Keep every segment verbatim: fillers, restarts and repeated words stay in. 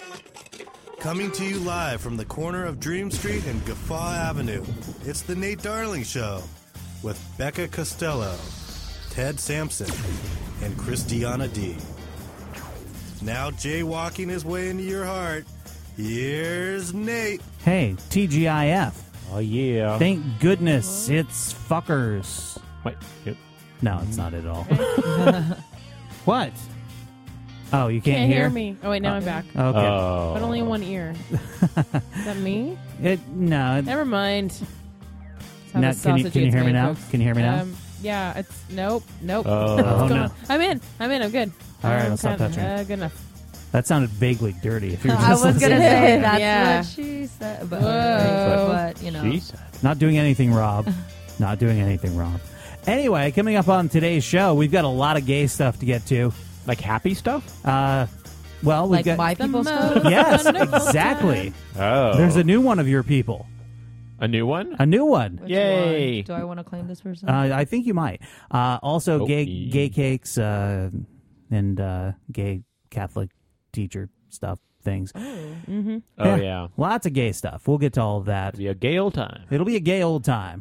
Coming to you live from the corner of Dream Street and Guffaw Avenue, it's the Nate Darling Show with Becca Costello, Ted Sampson, and Christiana D. Now jaywalking his way into your heart, here's Nate. Hey, T G I F. Oh, yeah. Thank goodness it's fuckers. Wait. Yep. No, it's not at all. What? Oh, you can't, Can't hear? hear me. Oh, wait, now I'm back. Okay. Oh. But only in one ear. Is that me? It, no. Never mind. That's how Now, the can you, sausage can you eats hear me made, now? folks. Can you hear me now? Um, yeah, it's nope, nope. Oh. What's Oh, going no. on? I'm in. I'm in. I'm good. All right, Um, I'll stop kinda- touching. Uh, good enough. That sounded vaguely dirty. If you're I just was gonna listening. say that's Yeah. what she said, but, Whoa. but you know, Jeez. Not doing anything, Rob. Not doing anything, Rob. Anyway, coming up on today's show, we've got a lot of gay stuff to get to. Like happy stuff? Uh, well, we've like got my The people most stuff. yes, wonderful exactly. Oh. There's a new one of your people. A new one? A new one. Which Yay. one? Do I want to claim this person? Uh, I think you might. Uh, also, Oh, gay yeah. gay cakes uh, and uh, gay Catholic teacher stuff things. Mm-hmm. Oh, yeah. Lots of gay stuff. We'll get to all of that. It'll be a gay old time. It'll be a gay old time.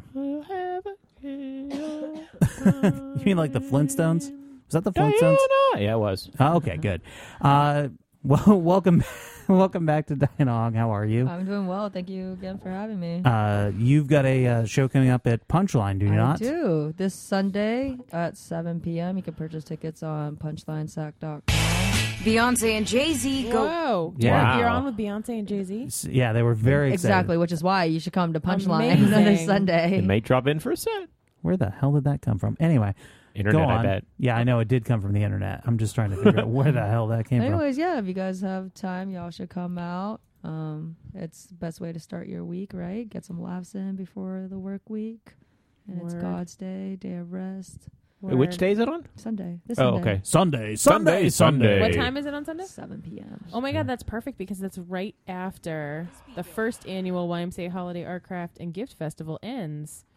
You mean like the Flintstones? Was that the Flintstones? Diana. Yeah, it was. Oh, okay, good. Uh, well, welcome, welcome back to Diana Hogg. How are you? I'm doing well. Thank you again for having me. Uh, you've got a uh, show coming up at Punchline, do you I not? do. This Sunday at seven p.m. You can purchase tickets on punchline sack dot com. Beyonce and Jay-Z go. Whoa. Yeah. You're, you're Wow. on with Beyonce and Jay-Z? S- Yeah, they were very excited. Exactly, which is why you should come to Punchline Amazing. on this Sunday. It may drop in for a set. Where the hell did that come from? Anyway, Internet, go on. I bet. Yeah, I know it did come from the internet. I'm just trying to figure out where the hell that came Anyways, yeah, if you guys have time, y'all should come out. Um, it's the best way to start your week, right? Get some laughs in before the work week. And it's Word. God's day, day of rest. Wait, which Word. day is it on? Sunday. This Oh, Sunday. okay. from. Sunday, Sunday, Sunday. What time is it on Sunday? seven p.m. Oh my God, that's perfect because that's right after the first annual Y M C A Holiday Art Craft and Gift Festival ends.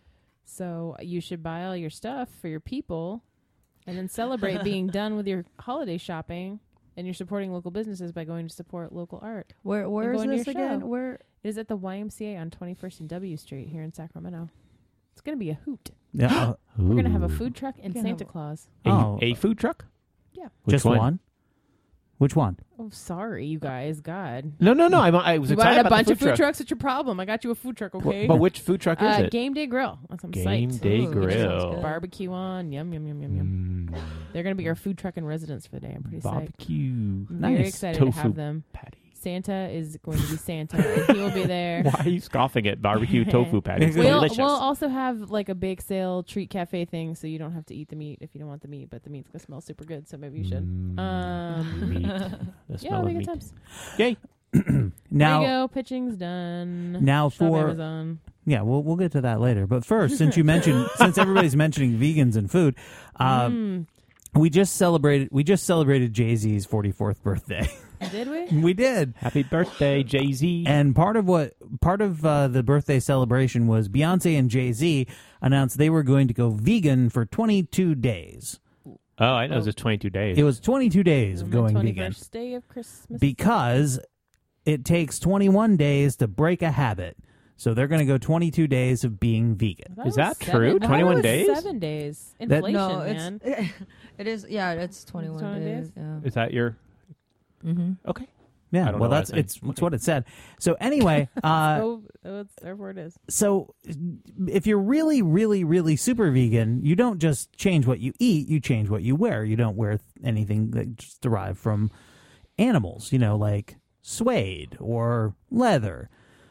So you should buy all your stuff for your people and then celebrate being done with your holiday shopping, and you're supporting local businesses by going to support local art. Where Where is going to this your again? show. Where? It is at the Y M C A on twenty-first and W Street here in Sacramento. It's going to be a hoot. Yeah, uh, We're going to have a food truck and Can Santa have- Claus. A, Oh. a food truck? Yeah. Which just one? Which one? Oh, sorry, you guys. God. No, no, no. I'm, I was You excited wanted a about bunch the of food food truck. trucks? It's your problem. I got you a food truck, okay? But which food truck is uh, it? Game Day Grill. That's I'm Game psyched. Day Ooh, that sounds Grill. good. Barbecue on. Yum, yum, yum, yum, yum. Mm, They're going to be our food truck in residence for the day. I'm pretty psyched. barbecue. I'm very Nice. excited Tofu to have them. patty. Santa is going to be Santa, and he will be there. Why are you scoffing at barbecue tofu patty? It's We'll, delicious. we'll also have like a bake sale treat cafe thing, so you don't have to eat the meat if you don't want the meat, but the meat's going to smell super good, so maybe you should. Mm, Um, meat. The yeah, smell it'll of be good meat. times. Yay. Now, there you go. Pitching's done. now Shop for Amazon. yeah, we'll we'll get to that later. But first, since you mentioned, since everybody's mentioning vegans and food, um, Mm. we just celebrated we just celebrated Jay-Z's forty-fourth birthday. Did we? We did. Happy birthday, Jay-Z. And part of what part of uh, the birthday celebration was Beyonce and Jay-Z announced they were going to go vegan for twenty-two days. oh, I know. It was just twenty-two days. It was twenty-two days of On going my vegan twenty-first day of Christmas. because it takes twenty-one days to break a habit. So they're going to go twenty-two days of being vegan. I thought Is it that was true? seven. I thought it twenty-one was days? Seven days. That- Inflation, No, man. it's it is. Yeah, it's twenty-one twenty days. days? Yeah. Is that your... Mm-hmm. Okay. Yeah, I don't well, know that's that thing. it's, it's what it said. So anyway, uh, oh, oh, it's, therefore it is. so if you're really, really, really super vegan, you don't just change what you eat; you change what you wear. You don't wear anything that's derived from animals, you know, like suede or leather,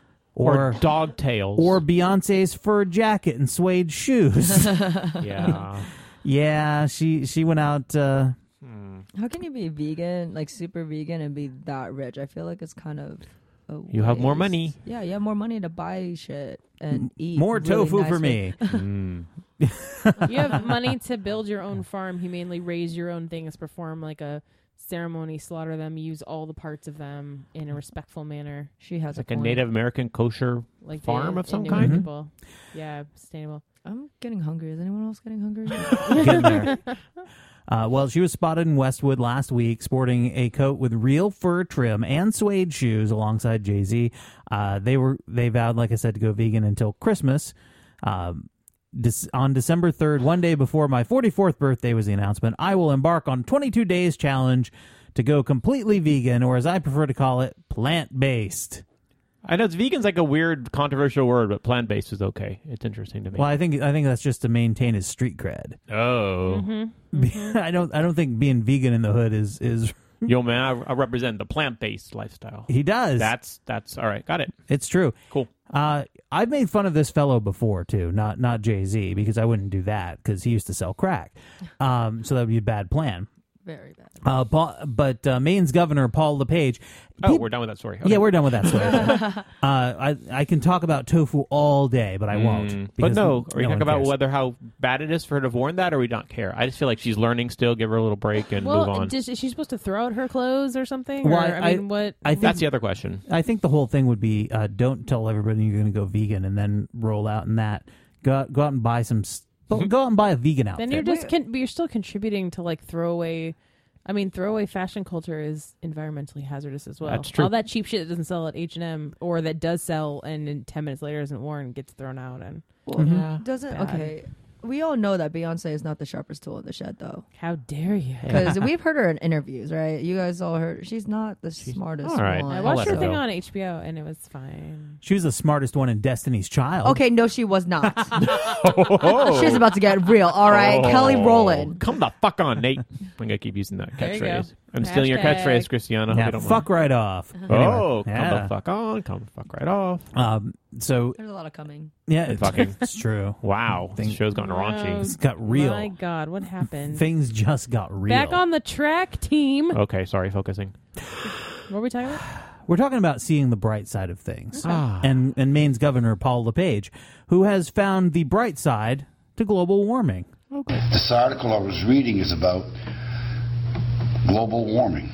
Or, or dog tails. or Beyonce's fur jacket and suede shoes. yeah. Yeah, she she went out. Uh, Hmm. How can you be vegan, like super vegan, and be that rich? I feel like it's kind of. A You have more waste. money. Yeah, you have more money to buy shit and eat. more really tofu nice for food. me. Mm. You have money to build your own farm, humanely raise your own things, perform like a ceremony, slaughter them, use all the parts of them in a respectful manner, She has Like a, a point. Native American kosher. like Farm the of some Inuit kind? People. Yeah, sustainable. I'm getting hungry. Is anyone else getting hungry? Getting there. Uh, well, she was spotted in Westwood last week sporting a coat with real fur trim and suede shoes alongside Jay-Z. Uh, they were they vowed, like I said, to go vegan until Christmas. Um, Des- on December third, one day before my forty-fourth birthday, was the announcement. I will embark on twenty-two days challenge to go completely vegan, or as I prefer to call it, plant-based. I know it's vegan's like a weird, controversial word, but plant-based is okay. It's interesting to me. Well, I think I think that's just to maintain his street cred. Oh. Mm-hmm. I don't I don't think being vegan in the hood is is Yo, man, I, I represent the plant-based lifestyle. he does. That's, that's all right. Got it. It's true. Cool. Uh, I've made fun of this fellow before too, not not Jay-Z, because I wouldn't do that because he used to sell crack. Um, so that would be a bad plan. Very bad. Uh, Paul, but uh, Maine's governor Paul LePage. Oh, peop- we're done with that story. Okay. Yeah, we're done with that story. uh, I I can talk about tofu all day, but I won't. Mm. But because no, are no you talking one about cares. whether how bad it is for her to warn that, or we don't care? I just feel like she's learning still. Give her a little break and Well, move on. does- is she supposed to throw out her clothes or something? Well, or, I- I mean, what? I think That's the other question. I think the whole thing would be uh, don't tell everybody you're going to go vegan and then roll out in that. Go out, go out and buy some. s- Go out and buy a vegan outfit. Then you're just con- but you're still contributing to like throwaway. I mean, throwaway fashion culture is environmentally hazardous as well. That's true. All that cheap shit that doesn't sell at H and M or that does sell and in ten minutes later isn't worn gets thrown out. And Well, Yeah. doesn't Bad. okay. We all know that Beyonce is not the sharpest tool in the shed, though, how dare you? because we've heard her in interviews, right? You guys all heard she's not the smartest all right. one. I I'll watched let her her thing go. on H B O and it was fine. She was the smartest one in Destiny's Child. Okay, no, she was not. Oh. She's about to get real. All right, Oh. Kelly Rowland. Come the fuck on, Nate. I'm gonna keep using that There you go. catchphrase. I'm stealing your Hashtag. catchphrase, Christiana. Hope Yeah, you don't fuck mind. right off. Oh, Anyway, come yeah. the fuck on. Come the fuck right off. Um, so There's a lot of coming. yeah, And it's, fucking- it's true. Wow, Think- this show's gone raunchy. It's got real. My God, what happened? Things just got real. Back on the track, team. Okay, sorry, focusing. What were we talking about? We're talking about seeing the bright side of things. Ah. And and Maine's governor Paul LePage, who has found the bright side to global warming. This article I was reading is about global warming.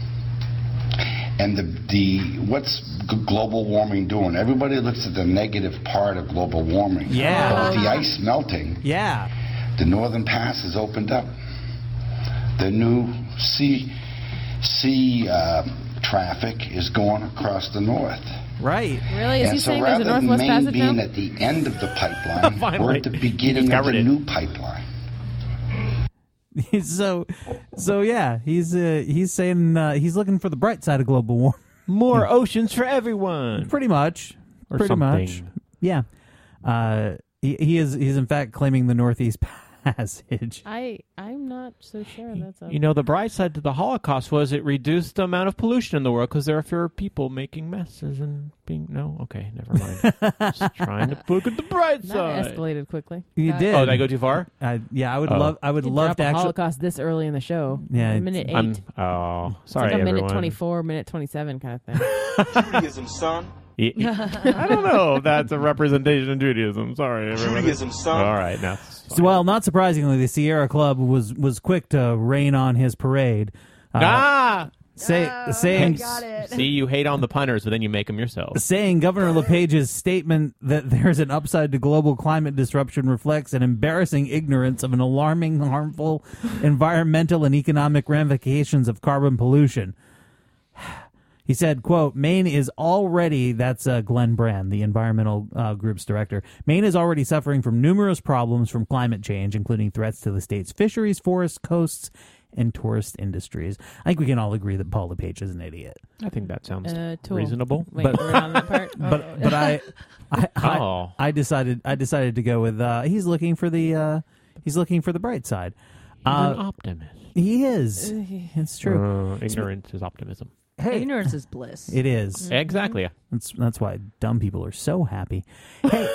And the, the what's g- global warming doing? Everybody looks at the negative part of global warming. Yeah. But with the ice melting, Yeah. the northern pass has opened up. The new sea sea uh, traffic is going across the north. Right. Really? Is and he so saying there's a rather than Northwest Maine Passage being now? at the end of the pipeline, Finally. we're at the He beginning of discovered the it. new pipeline. so so yeah, he's uh, he's saying uh, he's looking for the bright side of global warming. More oceans for everyone. Pretty much. Or Pretty much. something. Yeah. Uh, he, he is he's in fact claiming the Northeast Passage. I I'm not so sure that's a You know, the bright side to the Holocaust was it reduced the amount of pollution in the world because there are fewer people making messes and being... No? Okay, never mind. Just trying to look at the bright that side. escalated quickly. You Uh, did. Oh, did I go too far? I, yeah, I would Oh. love I would You love drop to a actually Holocaust this early in the show. Yeah, A it's- minute eight. I'm, oh, It's sorry, like a minute everyone. twenty-four, minute twenty-seven kind of thing. Judaism, son. Y- y- I don't know if that's a representation of Judaism. Sorry, everyone. Judaism, son. All right, now. So, well, not surprisingly, the Sierra Club was was quick to rain on his parade. Uh, ah! say, Oh, saying I got it. See, you hate on the punters, but then you make them yourself. saying Governor LePage's statement that there's an upside to global climate disruption reflects an embarrassing ignorance of an alarming, harmful environmental and economic ramifications of carbon pollution. He said, quote, Maine is already, that's uh, Glenn Brand, the environmental uh, group's director, Maine is already suffering from numerous problems from climate change, including threats to the state's fisheries, forests, coasts, and tourist industries. I think we can all agree that Paul LePage is an idiot. I think that sounds Uh, tool. reasonable. Wait, But- we're on that part. But Oh. but I I, I, Oh. I decided I decided to go with uh, he's looking for the uh, he's looking for the bright side. He's an Uh, optimist. he is. It's true. Uh, ignorance is optimism. Hey, Ignorance is bliss. it is. Exactly. That's that's why dumb people are so happy. Hey,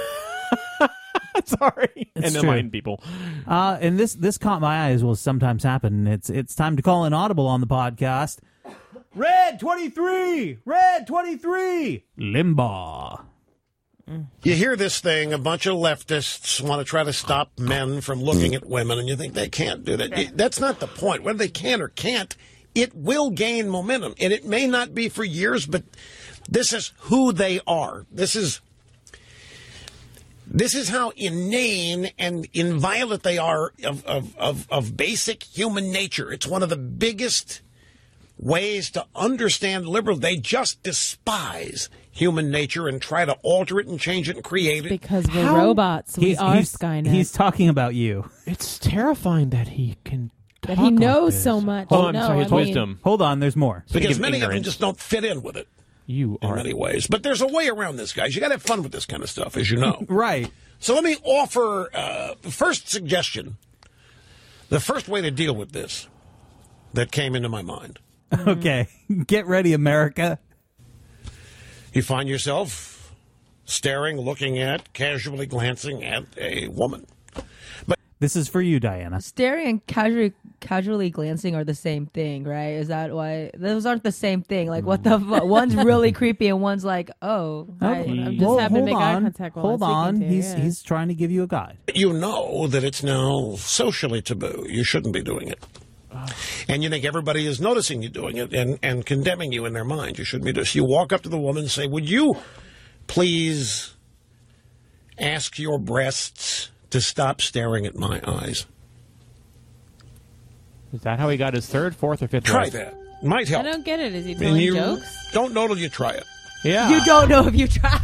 Sorry. It's and true. enlightened people. uh, and this this caught my eye as will sometimes happen. It's it's time to call an audible on the podcast. Red twenty-three, Red twenty-three, Limbaugh. You hear this thing, a bunch of leftists want to try to stop men from looking at women, and you think they can't do that. It- That's not the point. Whether they can or can't, it will gain momentum. And it may not be for years, but this is who they are. This is This is how inane and inviolate they are of, of, of, of basic human nature. It's one of the biggest ways to understand liberal. They just despise human nature and try to alter it and change it and create it. Because we're How- robots. We He's, are he's, Skynet. he's talking about you. It's terrifying that he can. that talk he like knows this. so much. Oh, I'm no, sorry. His I mean, wisdom. Hold on, there's more. Speaking Because of many of them ignorance, just don't fit in with it You in are. many ways. But there's a way around this, guys. You got to have fun with this kind of stuff, as you know. Right. So let me offer uh, the first suggestion, the first way to deal with this that came into my mind. Okay. Get ready, America. You find yourself staring, looking at, casually glancing at a woman. This is for you, Diana. Staring and casually casually glancing are the same thing, right? Is that why those aren't the same thing? Like, what the fu- one's really creepy and one's like, oh, I, I'm just Well, having to hold make eye on. contact while Hold I'm on. speaking to you, He's yeah. he's trying to give you a guide. You know that it's now socially taboo. You shouldn't be doing it. And you think everybody is noticing you doing it and, and condemning you in their mind. You shouldn't be doing it. So you walk up to the woman and say, would you please ask your breasts to stop staring at my eyes? Is that how he got his third, fourth, or fifth? Try wife? that. Might I help. don't get it. Is he And telling you jokes? don't know till you try it. Yeah. you don't know if you try.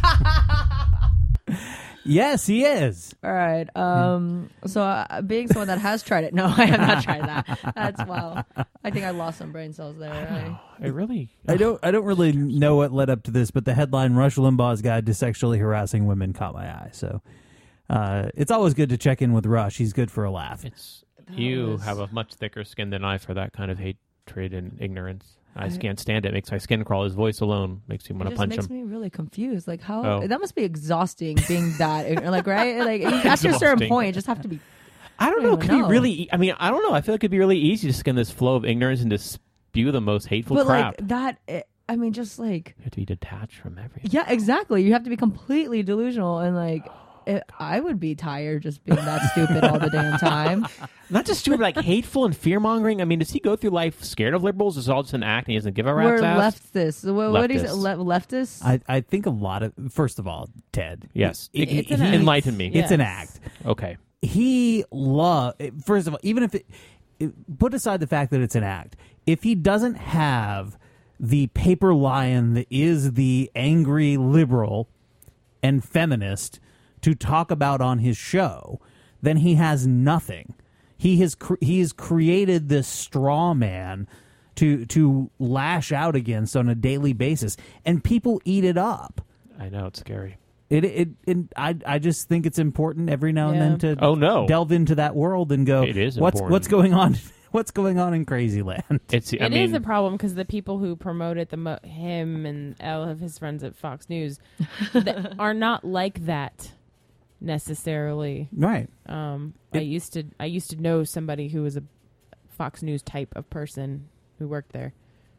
Yes, he is. All right. Um. So, uh, being someone that has tried it, no, I have not tried that. That's wow. I think I lost some brain cells there. I, It really. I don't I don't really know what led up to this, but the headline Rush Limbaugh's Guide to Sexually Harassing Women caught my eye. So uh, it's always good to check in with Rush. He's good for a laugh. It's you was- have a much thicker skin than I for that kind of hatred and ignorance. I can't stand it. It makes my skin crawl. His voice alone makes me it want to just punch makes him. me really confused. Like how Oh. that must be exhausting being that like right like after a certain Exhausting. point you just have to be. I don't I know. It don't could even be know. really. e- I mean, I don't know. I feel like it'd be really easy to skin this flow of ignorance and to spew the most hateful But crap. like that, eh, I mean, just like You have to be detached from everything. yeah, exactly. You have to be completely delusional and like. It, I would be tired just being that stupid all the damn time. Not just stupid, like hateful and fear mongering. I mean, does he go through life scared of liberals? Is it all just an act and he doesn't give a rat's We're ass? leftists. What, what is it? Leftists. Le- leftists? I, I think a lot of first of all, Ted. Yes. he- It's he- an act. Enlighten me. It's an Yes. act. Okay. He love first of all, even if it, it put aside the fact that it's an act, if he doesn't have the paper lion that is the angry liberal and feminist to talk about on his show, then he has nothing. He has cre- he has created this straw man to to lash out against on a daily basis, and people eat it up. I know. It's scary. It it, it I I just think it's important every now and Yeah. then to Oh, no. delve into that world and go. It is what's important. what's going on? What's going on in Crazy Land? It's. I It mean, is a problem because the people who promoted the mo- him and all of his friends at Fox News that are not like that necessarily. Right. Um, I It- used to I used to know somebody who was a Fox News type of person who worked there,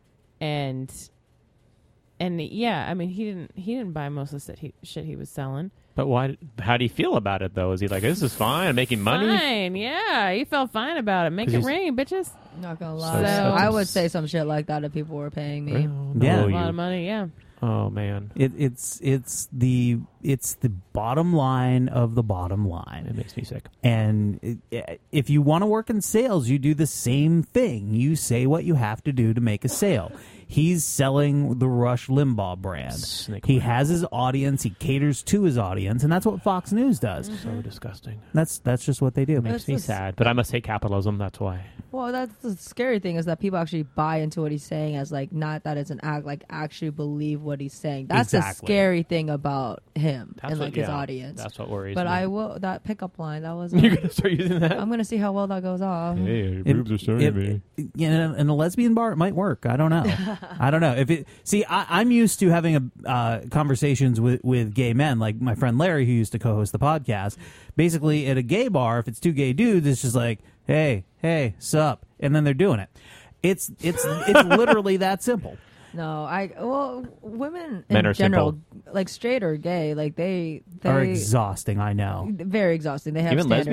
and and yeah, I mean he didn't he didn't buy most of the shit he, shit he was selling. But why? How do you feel about it though? Is he like, this is fine, I'm making money? Fine, yeah, he felt fine about it. Make 'Cause it he's- rain, bitches. Not gonna So lie. So- I would say some shit like that if people were paying me. Well, Yeah. no, A you- lot of money, yeah. Oh man, It, it's it's the it's the bottom line of the bottom line. it makes me sick. And it, if you want to work in sales, you do the same thing. You say what you have to do to make a sale. He's selling the Rush Limbaugh brand. Snake He oil. has his audience. He caters to his audience, and that's what Fox News does. So disgusting. That's that's just what they do. Makes That's me just- sad. But I must hate capitalism. That's why. Well, that's the scary thing is that people actually buy into what he's saying as like not that it's an act, like actually believe what he's saying. That's Exactly. the scary thing about him That's and what, like his yeah, audience. That's what worries But me. I will that pickup line that was. You're uh, gonna start using that. I'm gonna see how well that goes off. Hey, your It- boobs are showing it- me. you know, in a lesbian bar, it might work. I don't know. I don't know if it. See, I, I'm used to having a uh, conversations with with gay men, like my friend Larry, who used to co-host the podcast. Basically, at a gay bar, if it's two gay dudes, it's just like, hey, hey, sup, and then they're doing it. It's it's it's literally that simple. No, I well, women Men in are general, like straight or gay, like they they Are exhausting. I know. very exhausting. They have Even standards. lesbians?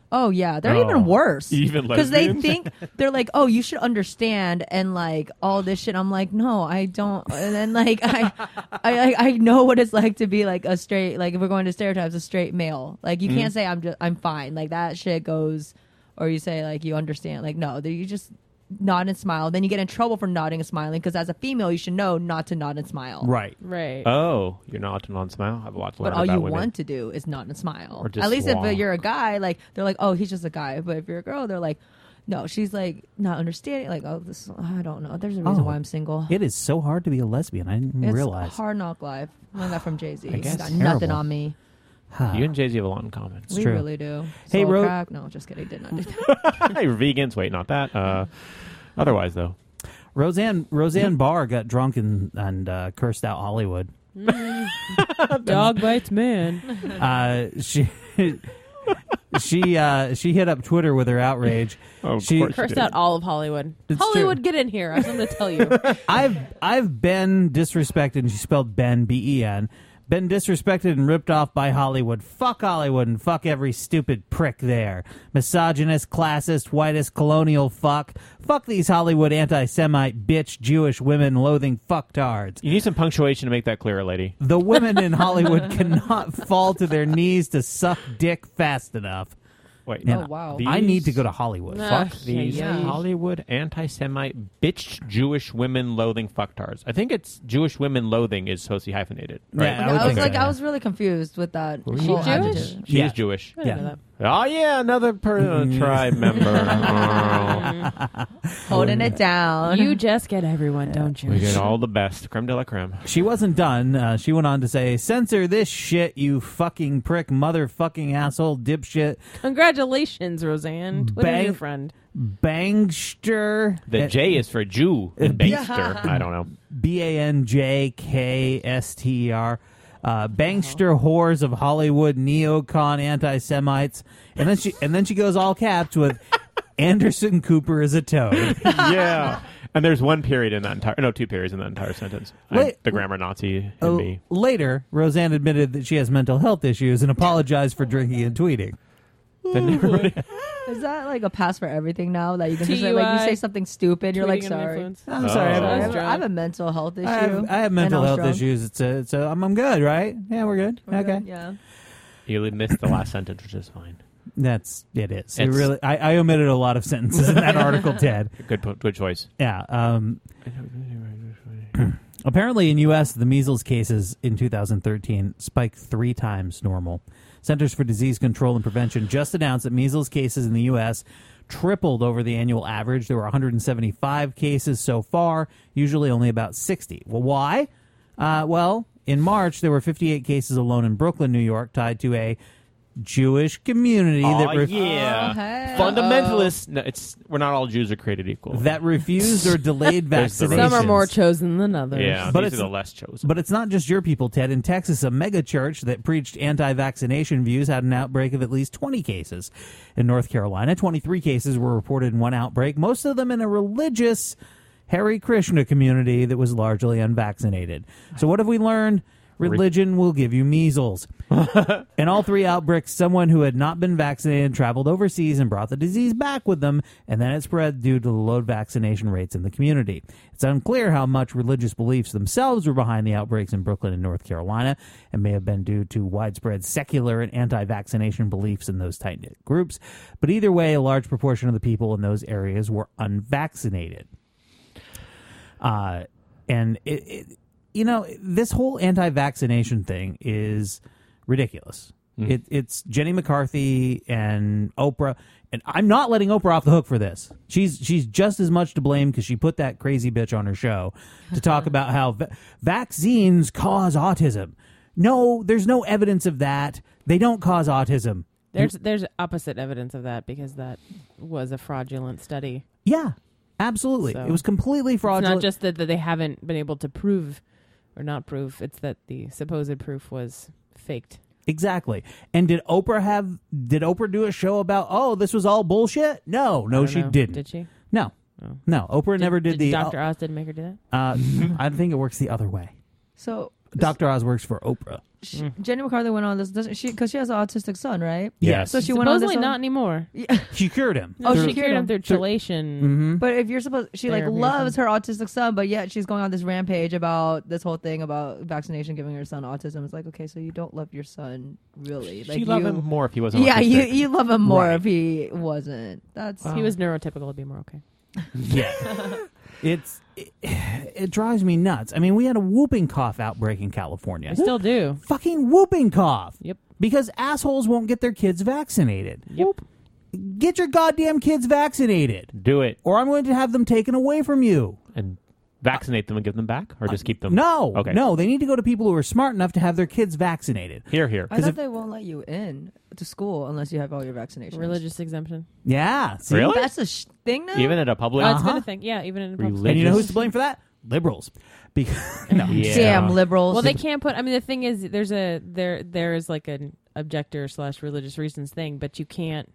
Oh yeah, they're Oh. even worse. Even because they lesbians? think they're like, oh, you should understand and like all this shit. I'm like, no, I don't. And then like I, I, I, I know what it's like to be like a straight. Like if we're going to stereotypes, a straight male. Like you Mm-hmm. can't say I'm just I'm fine. Like that shit goes, or you say like you understand. Like no, you just nod and smile. Then you get in trouble for nodding and smiling because as a female, you should know not to nod and smile. Right. Right. Oh, you're not to non-smile? I have a lot to learn But all about you women. want to do is nod and smile. Or just At least walk. if you're a guy, like they're like, oh, he's just a guy. But if you're a girl, they're like, no, she's like not understanding. Like, oh, this, I don't know. There's a reason Oh, why I'm single. It is so hard to be a lesbian. I didn't It's realize. hard knock life. I learned that from Jay Z. I guess. He's got Terrible. nothing on me. Huh. You and Jay-Z have a lot in common. we true. really do. Hey, Soul Ro- crack? No, just kidding. Did not do that. You're vegans. Wait, not that. Uh, otherwise, though. Roseanne Roseanne Barr got drunk and, and uh, cursed out Hollywood. Dog bites man. Uh, she she uh, she hit up Twitter with her outrage. Oh, of She- course you Cursed did. out all of Hollywood. It's Hollywood, true. get in here. I have something to tell you. I've I've been disrespected, and she spelled Ben B E N. Been disrespected and ripped off by Hollywood. Fuck Hollywood and fuck every stupid prick there. Misogynist, classist, whitest, colonial fuck. Fuck these Hollywood anti-Semite, bitch, Jewish women loathing fucktards. You need some punctuation to make that clearer, lady. The women in Hollywood cannot fall to their knees to suck dick fast enough. Wait. And Oh, wow. These- I need to go to Hollywood. Nah. Fuck Ah, these yeah, yeah. Hollywood anti-Semite bitch Jewish women loathing fucktards. I think it's Jewish women loathing is supposed to be hyphenated. Right? Yeah, I I, would was think like, so. I was really confused with that. Is she whole Jewish? adjective. She Yeah. is Jewish. I didn't Yeah. know that. Oh yeah, another per- uh, tribe member. Oh. Holding it down. You just get everyone, don't you? We get all the best, creme de la creme. She wasn't done. Uh, she went on to say, "Censor this shit, you fucking prick, motherfucking asshole, dipshit, Congratulations, Roseanne. Twitter's Bang. your friend. bangster." The Uh, J is for Jew in B- Bangster. I don't know. B A N J K S T E R. Uh, bangster whores of Hollywood, neocon anti-Semites, and then she and then she goes all caps with, "Anderson Cooper is a toad." Yeah. And there's one period in that entire, no, two periods in that entire sentence. I- Wait. the grammar Nazi in Oh, me. later, Roseanne admitted that she has mental health issues and apologized for drinking and tweeting. Then everybody- Is that like a pass for everything now? That you can just say, T U I, like you say something stupid, you're like Tweeting under sorry. influence. I'm Oh. sorry. I I, have, drunk. I have a mental health issue. I have, I have and mental was health drunk. issues. It's a, it's a, I'm, I'm good, right? Yeah, we're good. We're okay. good, Yeah. You missed the last sentence, which is fine. That's it. Is it It's- really? I, I omitted a lot of sentences in that article, Ted. Good, po- good choice. Yeah. Um, apparently, in U S, the measles cases in two thousand thirteen spiked three times normal. Centers for Disease Control and Prevention just announced that measles cases in the U S tripled over the annual average. There were one hundred seventy-five cases so far, usually only about sixty. Well, why? Uh, well, in March, there were fifty-eight cases alone in Brooklyn, New York, tied to a Jewish community that Oh, ref- yeah. Oh, hey. Fundamentalists. No, it's we're not all Jews are created equal. that refused or delayed There's the vaccinations. Some are more chosen than others. yeah, But these it's- are the less chosen. But it's not just your people, Ted. In Texas, a mega church that preached anti-vaccination views had an outbreak of at least twenty cases. In North Carolina, twenty-three cases were reported in one outbreak, most of them in a religious Hare Krishna community that was largely unvaccinated. So what have we learned? Religion will give you measles. In all three outbreaks, someone who had not been vaccinated traveled overseas and brought the disease back with them, and then it spread due to the low vaccination rates in the community. It's unclear how much religious beliefs themselves were behind the outbreaks in Brooklyn and North Carolina, and may have been due to widespread secular and anti-vaccination beliefs in those tight-knit groups. But either way, a large proportion of the people in those areas were unvaccinated. Uh, and it, it you know, this whole anti-vaccination thing is ridiculous. Mm. It, it's Jenny McCarthy and Oprah, and I'm not letting Oprah off the hook for this. She's she's just as much to blame because she put that crazy bitch on her show to talk about how va- vaccines cause autism. No, there's no evidence of that. They don't cause autism. There's there's opposite evidence of that because that was a fraudulent study. Yeah, absolutely. So, it was completely It's fraudulent. not just that, that they haven't been able to prove or not prove. It's that the supposed proof was faked. Exactly. And did Oprah have did Oprah do a show about, oh, this was all bullshit? No, I no, don't she know. didn't. Did she? No. Oh. No. Oprah never did, did the Doctor Oz didn't make her do that? uh I think it works the other way. So Doctor Oz works for Oprah. She, Jenny McCarthy went on this, doesn't she? Because she has an autistic son, right? Yes. So she went on this. Supposedly on- not anymore. She cured him. Oh, Through- she cured him through through- chelation. Mm-hmm. But if you're supposed, she like Therapy or loves her autistic son, but yet she's going on this rampage about this whole thing about vaccination giving her son autism. It's like, okay, so you don't love your son really? Like She'd love you, him more if he wasn't Yeah, autistic. you you love him more Right. if he wasn't. That's He was neurotypical. It'd be more okay. Yeah. It's it, it drives me nuts. I mean, we had a whooping cough outbreak in California. I still do. Fucking whooping cough. Yep. Because assholes won't get their kids vaccinated. Yep. Get your goddamn kids vaccinated, Do it or I'm going to have them taken away from you. and vaccinate them and give them back, or just keep them. No, Okay. no, they need to go to people who are smart enough to have their kids vaccinated. Here, here. I thought if- they won't let you in to school unless you have all your vaccinations. Religious exemption. Yeah, see? Really? That's a sh- thing now. Even at a public. Oh, it's been Uh-huh. a thing. Yeah, even in a public Religious- And you know who's to blame for that? Liberals. Because no, Yeah. Damn liberals. Well, they can't put. I mean, the thing is, there's a there there is like an objector slash religious reasons thing, but you can't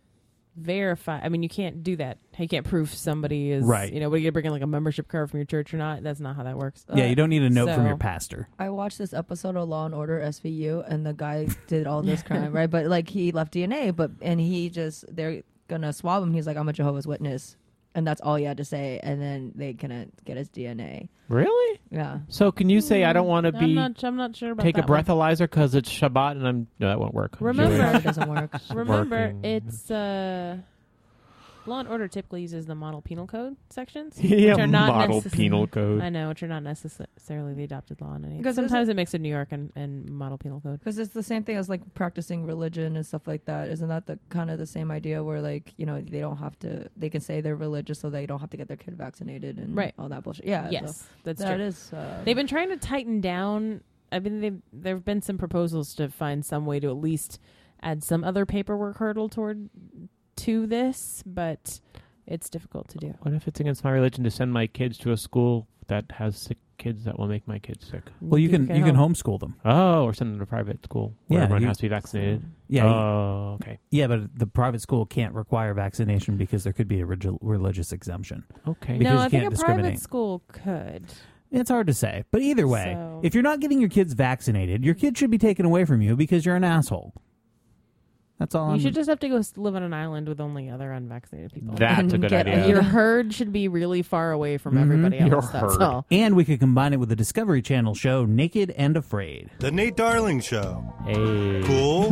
verify. I mean, you can't do that. You can't prove somebody is Right. You know, what are you bring like a membership card from your church or not? That's not how that works. yeah, you don't need a note from So- your pastor. I watched this episode of Law and Order S V U, and the guy did all this crime, right? But like he left D N A, but and he just they're gonna swab him. He's like, I'm a Jehovah's Witness, and that's all he had to say, and then they couldn't get his D N A. Really? Yeah, So can you say I don't want to I'm be not. I'm not sure about take a that one. breathalyzer because it's Shabbat and I'm no that won't work. I'm Remember- Jewish. it doesn't work. Remember, working. it's uh, Law and Order typically uses the model penal code sections, yeah, which are not model necess- penal code. I know, which are not necessarily the adopted law in any. Because sometimes it makes it New York and, and model penal code. Because it's the same thing as like practicing religion and stuff like that. Isn't that the kind of the same idea where like you know they don't have to they can say they're religious so they don't have to get their kid vaccinated and Right. all that bullshit. Yeah, Yes, so that's that true. is. Uh, They've been trying to tighten down. I mean, they there have been some proposals to find some way to at least add some other paperwork hurdle toward to this, but it's difficult to do. What if it's against my religion to send my kids to a school that has sick kids that will make my kids sick? Well, you can you can help. homeschool them. Oh, or send them to private school where Yeah, everyone you- has to be vaccinated. Yeah, you- Oh, okay. yeah, but the private school can't require vaccination because there could be a regi- religious exemption. Okay. Because No, you I think can't a private discriminate. school could. It's hard to say, but either way, So- if you're not getting your kids vaccinated, your kid should be taken away from you because you're an asshole. That's all. You I'm, should just have to go s- live on an island with only other unvaccinated people. That's a And good get a- idea. Your herd should be really far away from Mhm. everybody else. Your That's herd. all. And we could combine it with the Discovery Channel show Naked and Afraid. The Nate Darling Show. Hey. Cool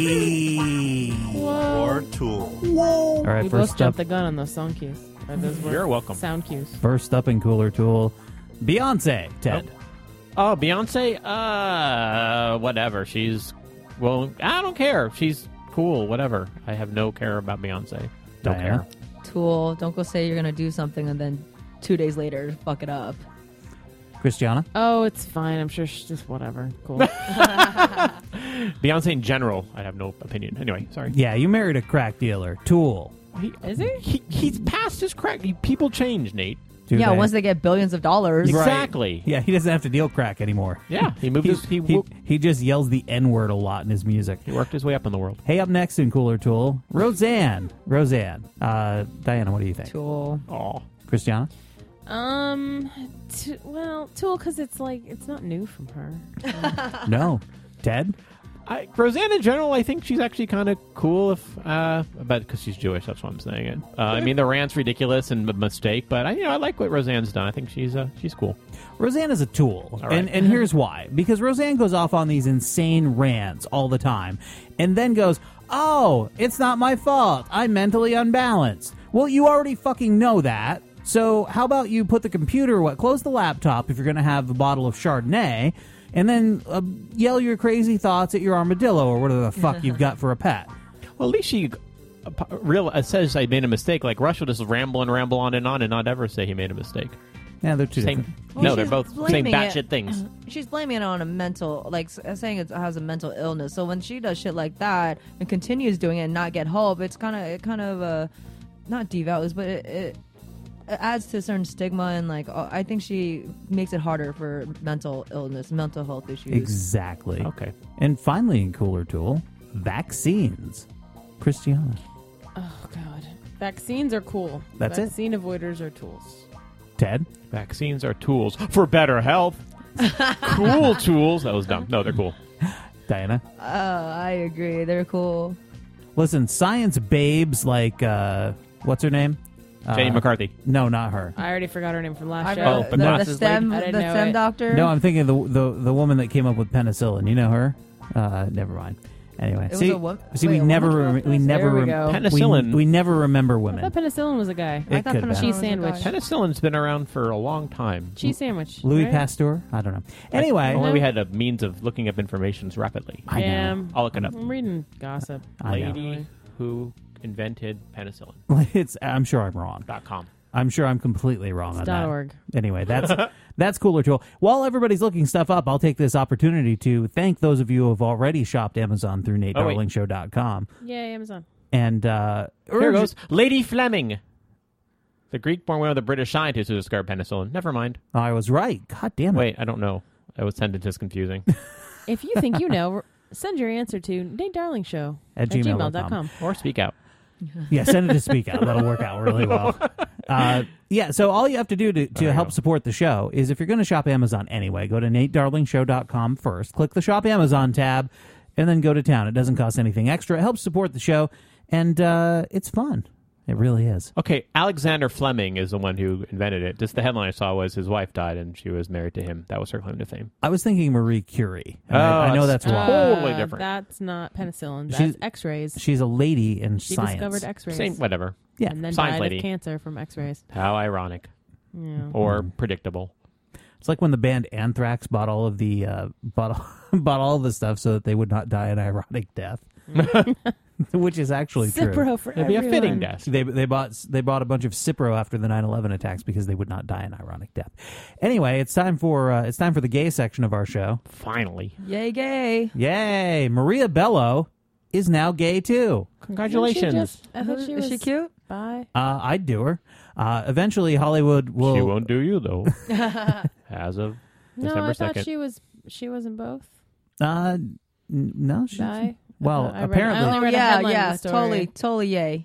Whoa. or Tool. All right, We both first up, jumped the gun on those song cues. Or those were You're welcome. Sound cues. first up in Cooler Tool, Beyonce. Ted. Oh, Beyonce? Uh, whatever. She's, well, I don't care. She's cool, whatever. I have no care about Beyonce. Don't Diana? care. Tool. Don't go say you're gonna do something and then two days later fuck it up. Christiana. Oh, it's fine. I'm sure she's just whatever. Cool. Beyonce in general, I have no opinion. Anyway, sorry. Yeah, you married a crack dealer. Tool. He, Is he? he he's past his crack. He, people change, Nate. Do yeah, they? once they get billions of dollars. Right. Exactly. Yeah, he doesn't have to deal crack anymore. Yeah, he moved his. He, he, wo- he just yells the N word a lot in his music. he worked his way up in the world. Hey, up next in Cooler Tool, Roseanne. Roseanne. Uh, Diana, what do you think? Tool. Oh, Christiana? Um, t- well, Tool, because it's like it's not new from her. No. Ted? I, Roseanne in general, I think she's actually kind of cool. If, uh, but because she's Jewish, that's why I'm saying it. Uh, I mean, the rant's ridiculous and a mistake, but I, you know, I like what Roseanne's done. I think she's, uh, she's cool. Roseanne is a tool. All right. And and here's why. Because Roseanne goes off on these insane rants all the time and then goes, "Oh, it's not my fault. I'm mentally unbalanced." Well, you already fucking know that. So how about you put the computer, what, close the laptop if you're going to have a bottle of Chardonnay, and then uh, yell your crazy thoughts at your armadillo or whatever the fuck you've got for a pet. Well, at least she uh, p- real uh, says I made a mistake. Like Rush will just ramble and ramble on and on and not ever say he made a mistake. Yeah, they're two Same. different. Well, no, they're she's both same blaming batshit it- things. She's blaming it on a mental, like s- saying it has a mental illness. So when she does shit like that and continues doing it and not get help, it's kind of it kind of uh, not devalues, but it, it, it adds to a certain stigma and like uh, I think she makes it harder for mental illness, mental health issues. Exactly. Okay. And finally in Cooler Tool, vaccines. Christiana. Oh God, vaccines are cool. That's it? Vaccine avoiders are tools. Ted? Vaccines are tools for better health. Cool tools. That was dumb. No, they're cool. Diana? Oh, I agree. They're cool. Listen, science babes like, uh, what's her name? Jenny Uh, McCarthy. No, not her. I already forgot her name from last I show. Oh, the, but the, glasses STEM, lady? I the didn't know STEM it. doctor. No, I'm thinking the the the woman that came up with penicillin. You know her? Uh, never mind. Anyway, It was see, a wo- see, wait, we a never, woman rem- doctor? we never, There we rem- go. Penicillin. We, we never remember I women. thought penicillin was a guy. It I thought could have penicillin been. Cheese was a sandwich. guy. Penicillin's been around for a long time. Cheese sandwich. Louis right? Pasteur? I don't know. Anyway, Only we had a means of looking up information rapidly. I Yeah, know. I'll look it up. I'm reading gossip. I know. Lady who invented penicillin It's. I'm sure I'm wrong. dot com. I'm sure I'm completely wrong on It's that. dot org. Anyway, that's that's cooler tool. While everybody's looking stuff up, I'll take this opportunity to thank those of you who have already shopped Amazon through Nate Oh, wait. Darling Show dot com. Yay, Amazon. And uh, Here urge- goes Lady Fleming, the Greek-born one of the British scientists who discovered penicillin. Never mind. I was right. God damn it. Wait, I don't know. That was sentence is confusing. If you think you know, send your answer to Nate Darling Show At at gmail gmail dot dot com. com. Or speak out. Yeah, send it to Speak Out. That'll work out really well. Uh, yeah, so all you have to do to, to you help go. support the show is if you're going to shop Amazon anyway, go to Nate Darling Show dot com first, click the Shop Amazon tab, and then go to town. It doesn't cost anything extra. It helps support the show, and uh, it's fun. It really is. Okay, Alexander Fleming is the one who invented it. Just the headline I saw was his wife died and she was married to him. That was her claim to fame. I was thinking Marie Curie. and Oh, I, I know that's- that's wrong. Totally Uh, different. That's not penicillin. She's- That's X-rays. She's a lady in She science. discovered X-rays. Same, whatever. Yeah. And then Science died lady. of cancer from X-rays. How ironic. Yeah. Or predictable. It's like when the band Anthrax bought all of the uh, bought all, bought all of the stuff so that they would not die an ironic death, which is actually true. Cipro for It'd be a everyone. fitting death. They they bought they bought a bunch of Cipro after the nine eleven attacks because they would not die an ironic death. Anyway, it's time for uh, it's time for the gay section of our show. Finally. Yay, gay. Yay! Maria Bello is now gay too. Congratulations. Isn't she just- I thought she Is was she cute? Bye. Uh, I'd do her. Uh, eventually, Hollywood will. She won't do you, though. As of No, December I thought second. she was. She wasn't both. Uh, n- no, she. Die. Well, I thought- I read- apparently, I only Oh, read a yeah, headline of yeah. the story. Totally, totally yay.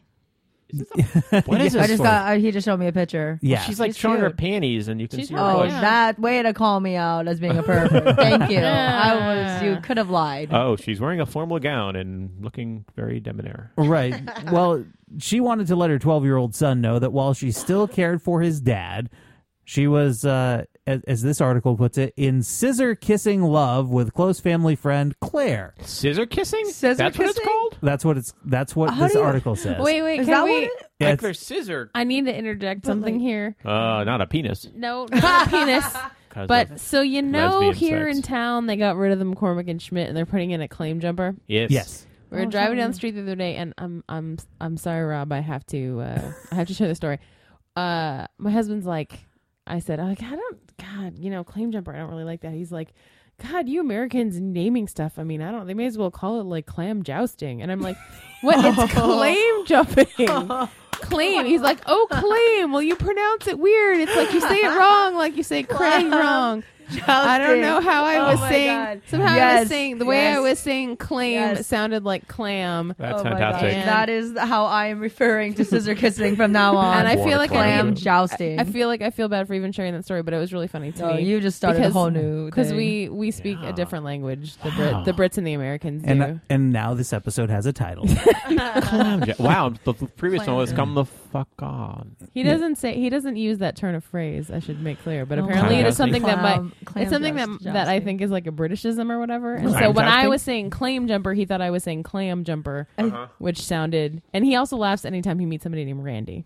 What is this I just for? got, I, he just showed me a picture. yeah. She's like She's showing her cute. panties, and you can She's see hot. her Oh, butt. yeah. that way to call me out as being a pervert. Thank you. I was. You Yeah. could have lied. Oh, she's wearing a formal gown and looking very debonair. Right. Well, she wanted to let her twelve-year-old son know that while she still cared for his dad, she was, uh, as, as this article puts it, in scissor-kissing love with close family friend Claire. Scissor kissing? Scissor That's what it's kissing? called? That's what it's. That's what How this do you- article says. Wait, wait. Is can that we? what it- Yeah, Like it's- their scissor. I need to interject something here. Uh, not a penis. No, not a penis. 'Cause But of- so you know, lesbian here sex. in town, they got rid of the McCormick and Schmidt, and they're putting in a claim jumper. yes. yes. We were Oh, driving down sorry. the street the other day, and I'm I'm I'm sorry, Rob. I have to uh, I have to share the story. Uh, my husband's like, I said, I'm like, I don't, God, you know, claim jumper. I don't really like that. He's like, God, you Americans naming stuff. I mean, I don't. They may as well call it like clam jousting. And I'm like, what? It's claim jumping. Claim. He's like, oh, claim. Well, you pronounce it weird. It's like you say it wrong, like you say cram wrong. I don't know how I Oh was my saying. God. Somehow I Yes, was saying the way I yes. was saying claim Yes. sounded like clam. That's Oh my fantastic. gosh, that is how I am referring to scissor kissing from now on. And I Or feel like I, clam need- jousting. I feel like I feel bad for even sharing that story, but it was really funny to Oh, me. you just started because, a whole new because thing. we we speak Yeah. a different language. The Wow. Brit, the Brits and the Americans do. And and now this episode has a title. Clam jo- wow, the the previous one was come the fuck on. he doesn't say he doesn't use that turn of phrase. I should make clear, but Oh, apparently clam it is something that might. Clam- clam It's something that joust- that I jousting. think is like a Britishism or whatever. And Clam so when I jousting? was saying claim jumper, he thought I was saying clam jumper, Uh-huh. which sounded. And he also laughs anytime he meets somebody named Randy.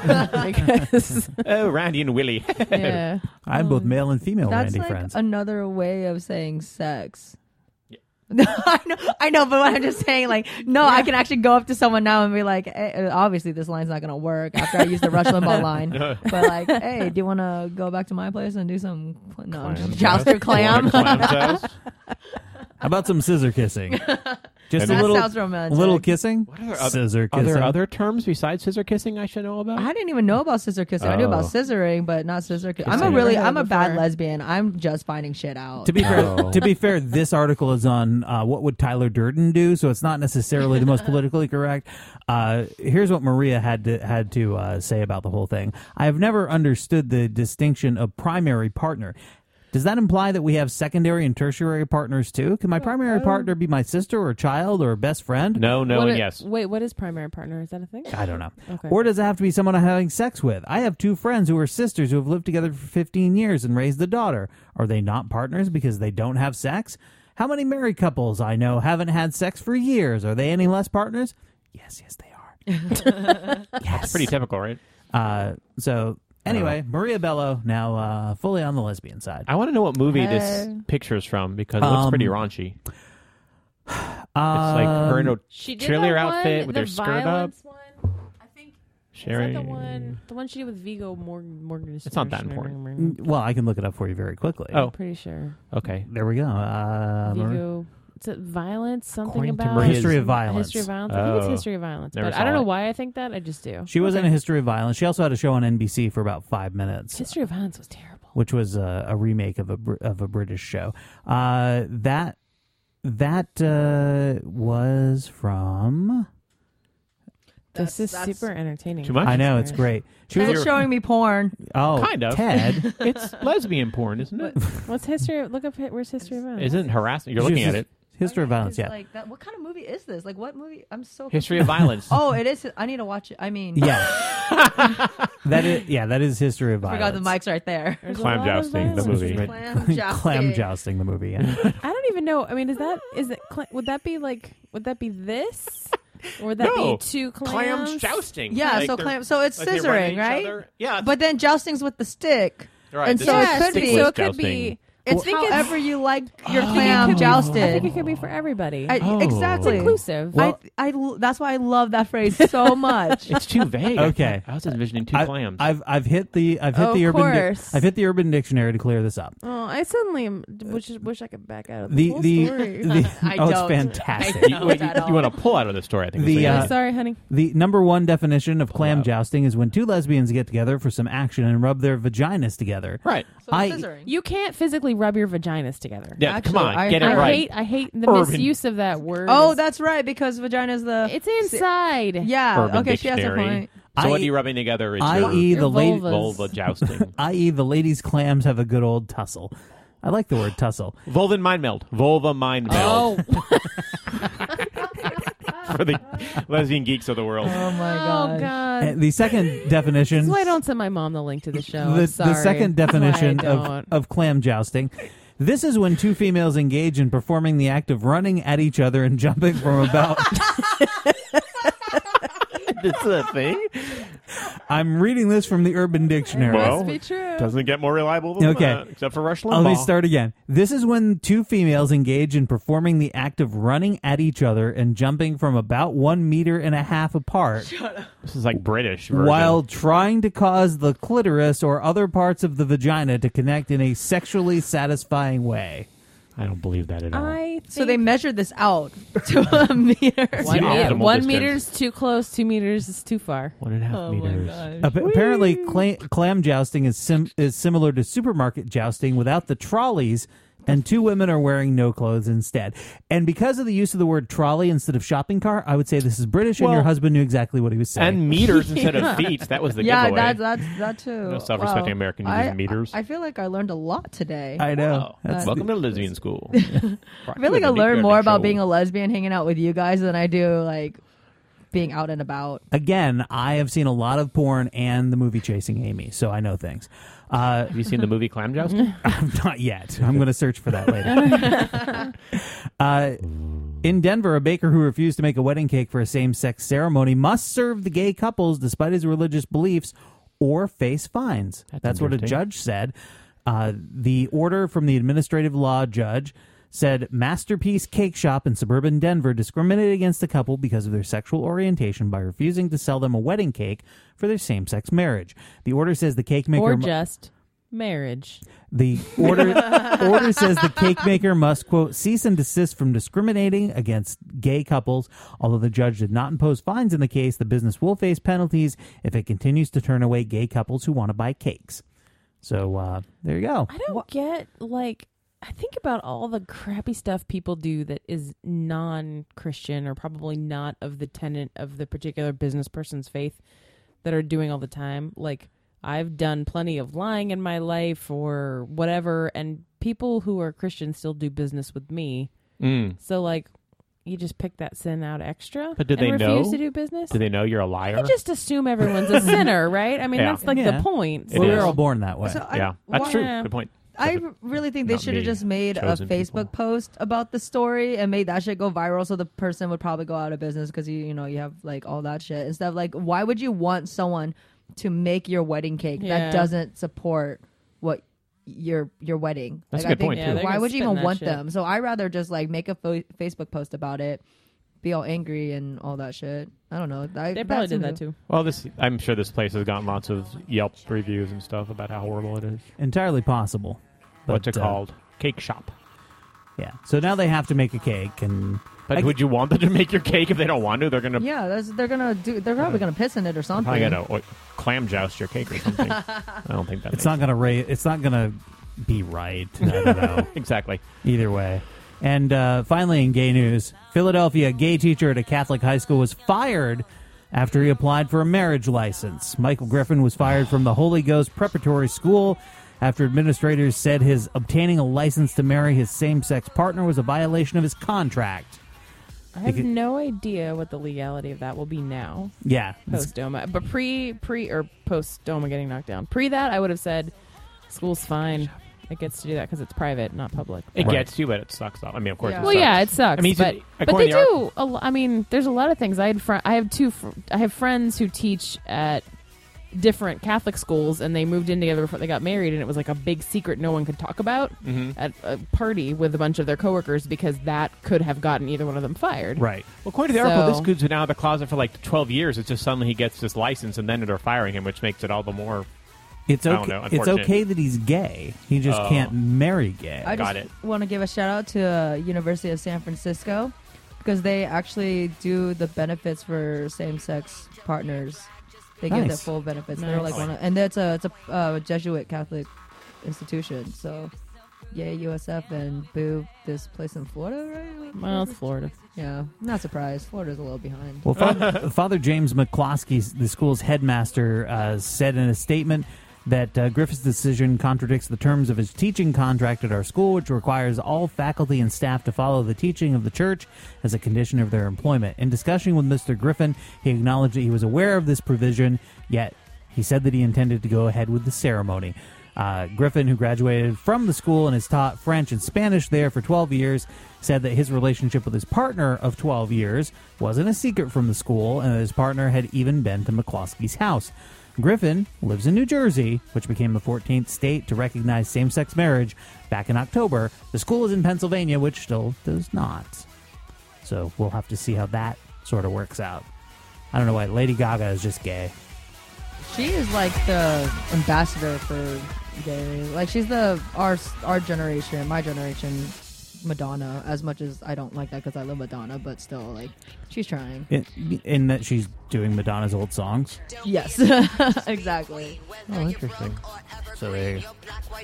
because Oh, Randy and Willie. yeah, I'm both male and female That's Randy like friends. another way of saying sex. Yeah. I know, I know, but I'm just saying, like, no, I can actually go up to someone now and be like, eh, obviously this line's not gonna work after I use the Rush Limbaugh line. But like, hey, do you want to go back to my place and do some no Clam just joust. joust or clam? Clam joust. How about some scissor kissing? Just That a little, sounds romantic. a little kissing. What are there other- Scissor Are kissing. there other terms besides scissor kissing I should know about? I didn't even know about scissor kissing. I knew about Oh. scissoring, but not scissor kissing. I'm a Kissing. really, Never heard I'm a it bad before. lesbian. I'm just finding shit out. To be fair, Oh. to be fair, this article is on uh, what would Tyler Durden do, so it's not necessarily the most politically correct. Uh, here's what Maria had to had to uh, say about the whole thing. I have never understood the distinction of primary partner. Does that imply that we have secondary and tertiary partners too? Can my primary partner be my sister or child or best friend? No, no, What and i- yes. Wait, what is primary partner? Is that a thing? I don't know. Okay. Or does it have to be someone I'm having sex with? I have two friends who are sisters who have lived together for fifteen years and raised a daughter. Are they not partners because they don't have sex? How many married couples I know haven't had sex for years? Are they any less partners? Yes, yes, they are. Yes. Pretty typical, right? Uh, so, anyway, Maria Bello now uh, fully on the lesbian side. I want to know what movie this Hey. picture's from because it looks Um, pretty raunchy. It's Um, like her in a She did cheerleader that one, outfit with the her skirt up. violence One, I think Sharing. is that the one, the one she did with Viggo Morgan. Morgan It's not that important. Well, I can look it up for you very quickly. Oh. I'm pretty sure. Okay. There we go. Uh, Mar- Viggo. Is it violence? Something According to about Maria's- History of Violence. History of violence. I think it's Oh. history of violence, Never but I saw don't know it. why I think that. I just do. She was in A History of Violence. She also had a show on N B C for about five minutes. History of violence was terrible. Which was a, a remake of a Br- of a British show. Uh, that that uh, was from. This is That's- super entertaining. Too much? I know, it's great. She was Ted's a- showing me porn. oh Kind of. Ted. It's lesbian porn, isn't it? What's history? Of, look up. hi- Where's history of violence? Isn't it harassment? You're She looking was at just- it. History of Violence. It's Yeah. Like that. What kind of movie is this? Like what movie? I'm so History of violence. Oh, it is. I need to watch it. I mean, Yeah. that is yeah. That is History of I Violence. forgot the mic's right there. There's a Clam lot of jousting, the violence. movie. Right. Clam jousting. Clam jousting the movie. Yeah. I don't even know. I mean, is that is it? Cla- would that be like? Would that be this? Or would that No. be two clams? Clams jousting. Yeah, Like so they're- clam. So it's like they run at scissoring, each right? other. Yeah. But then jousting's with the stick. right, and this so is it could stickless be- So it could jousting. be. It's I think it's- however you like your I think it clam could be- jousted. I think it could be for everybody. I- Oh. Exactly. It's inclusive. Well- I, I, l- that's why I love that phrase so much. It's too vague. Okay. I was envisioning two I've, clams. I've I've hit the I've hit Of the urban Dic- course. I've hit the Urban Dictionary to clear this up. oh, I suddenly am, wish wish I could back out of the, The whole the, story. the I oh, it's don't. fantastic. I you, wait, you, at all. you want to pull out of the story, I think. is The, what uh, it is. Sorry, honey. The number one definition of clam out. jousting is when two lesbians get together for some action and rub their vaginas together. right. So I- it's scissoring. You can't physically rub your vaginas together. Yeah, Actually, come on. I- get it I right. hate I hate the Urban- misuse of that word. Oh, It's- that's right, because vagina is the. it's inside. Yeah. Urban okay, she has a Dictionary. point. So what I- are you rubbing together? Is I your E the Your lady, vulvas. vulva jousting. that is the ladies' clams have a good old tussle. I like the word tussle. Vulvan mind meld. Vulva mind meld. Oh, For the lesbian geeks of the world. Oh my oh god. God. Uh, the second definition. That's why I don't send my mom the link to the show. the, I'm sorry. the second That's why I definition of, don't. of clam jousting. This is when two females engage in performing the act of running at each other and jumping from about. This is a thing? I'm reading this from the Urban Dictionary. Well, must be true. Doesn't get more reliable than Okay. that, except for Rush Limbaugh. Let me start again. This is when two females engage in performing the act of running at each other and jumping from about one meter and a half apart This is like British version. while trying to cause the clitoris or other parts of the vagina to connect in a sexually satisfying way. I don't believe that at all. I think So they measured this out to a meter. one, the me- optimal one distance. meter is too close. Two meters is too far. One and a half Oh my meters. gosh. Ap- apparently, cla- clam jousting is sim- is similar to supermarket jousting without the trolleys, and two women are wearing no clothes instead. And because of the use of the word trolley instead of shopping cart, I would say this is British, and Well, your husband knew exactly what he was saying. And meters instead of feet. That was the Yeah, giveaway. that, that's that too. No self-respecting Wow. American I- using meters. I, I feel like I learned a lot today. I know. Wow. That's Welcome the- to lesbian school. I feel like I learned more about being a lesbian hanging out with you guys than I do like being out and about. Again, I have seen a lot of porn and the movie Chasing Amy, so I know things. Uh, Have you seen the movie Clam Jousting? not yet. I'm going to search for that later. uh, in Denver, a baker who refused to make a wedding cake for a same-sex ceremony must serve the gay couples despite his religious beliefs or face fines. That's That's what a interesting. judge said. Uh, the order from the administrative law judge said Masterpiece Cake Shop in suburban Denver discriminated against the couple because of their sexual orientation by refusing to sell them a wedding cake for their same-sex marriage. The order says the cake maker Or mu- just marriage. the order order says the cake maker must, quote, cease and desist from discriminating against gay couples. Although the judge did not impose fines in the case, the business will face penalties if it continues to turn away gay couples who want to buy cakes. So uh, there you go. I don't get like I think about all the crappy stuff people do that is non-Christian or probably not of the tenet of the particular business person's faith that are doing all the time. Like I've done plenty of lying in my life or whatever, and people who are Christians still do business with me. Mm. So, like, you just pick that sin out extra But do and they refuse know? to do business? Do they know you're a liar? I just assume everyone's a sinner, right? I mean, Yeah. that's like Yeah. the point. It Well, we is. were all born that way. So I- yeah, that's why- true. Yeah. Good point. I But really think they not should have me, just made a chosen Facebook people. post about the story and made that shit go viral, so the person would probably go out of business because you you know you have like all that shit instead of like, why would you want someone to make your wedding cake Yeah. that doesn't support what your your wedding? That's like, a good I point, think, too. Yeah, why they're would you gonna even spin want that shit. them? So I rather just like make a fo- Facebook post about it, be all angry and all that shit. I don't know. I, They probably that's did me. that too. Well, this I'm sure this place has gotten lots of Yelp reviews and stuff about how horrible it is. Entirely possible. What's But, it uh, called? Cake shop. Yeah. So now they have to make a cake, and But I- would you want them to make your cake if they don't want to? They're gonna Yeah, that's, they're gonna do. They're probably gonna piss in it or something. probably gonna uh, clam joust your cake or something. I don't think that. it's not gonna ra- It's not gonna be right. I don't know. exactly. Either way. And uh, finally, in gay news, Philadelphia gay teacher at a Catholic high school was fired after he applied for a marriage license. Michael Griffin was fired from the Holy Ghost Preparatory School after administrators said his obtaining a license to marry his same-sex partner was a violation of his contract. I have Because- no idea what the legality of that will be now. Yeah. Post DOMA, but pre pre or post DOMA getting knocked down. Pre that, I would have said school's fine. It gets to do that because it's private, not public. It Right. gets you, but it sucks. Though. I mean, of course. Yeah. It Well, sucks. yeah, it sucks. I mean, but, it's- but according they to the do. A lo- I mean, there's a lot of things. I had fr- I have two. Fr- I have friends who teach at different Catholic schools, and they moved in together before they got married, and it was like a big secret no one could talk about Mhm. at a party with a bunch of their coworkers because that could have gotten either one of them fired. Right. Well, according to the article, So- this dude's been out of the closet for like twelve years. It's just suddenly he gets this license, and then they're firing him, which makes it all the more. It's I don't okay. know, It's unfortunate. okay that he's gay. He just Oh. can't marry gay. I Got just it. want to give a shout out to uh, University of San Francisco because they actually do the benefits for same-sex partners. They give the Nice. full benefits. They're Nice. like one of, and that's a it's a uh, Jesuit Catholic institution. So, yay U S F and boo this place in Florida, right? Well, it's Florida. Yeah, not surprised. Florida's a little behind. Well, Father, Father James McCloskey, the school's headmaster, uh, said in a statement that uh, Griffith's decision contradicts the terms of his teaching contract at our school, which requires all faculty and staff to follow the teaching of the church as a condition of their employment. In discussing with Mister Griffin, he acknowledged that he was aware of this provision, yet he said that he intended to go ahead with the ceremony. Uh, Griffin, who graduated from the school and has taught French and Spanish there for twelve years, said that his relationship with his partner of twelve years wasn't a secret from the school, and that his partner had even been to McCloskey's house. Griffin lives in New Jersey, which became the fourteenth state to recognize same-sex marriage back in October. The school is in Pennsylvania, which still does not. So we'll have to see how that sort of works out. I don't know why Lady Gaga is just gay. She is like the ambassador for gay. Like she's the our our generation, my generation, Madonna. As much as I don't like that because I love Madonna, but still, like she's trying. In, in that she's doing Madonna's old songs. Yes, exactly. Oh, interesting. So there you go.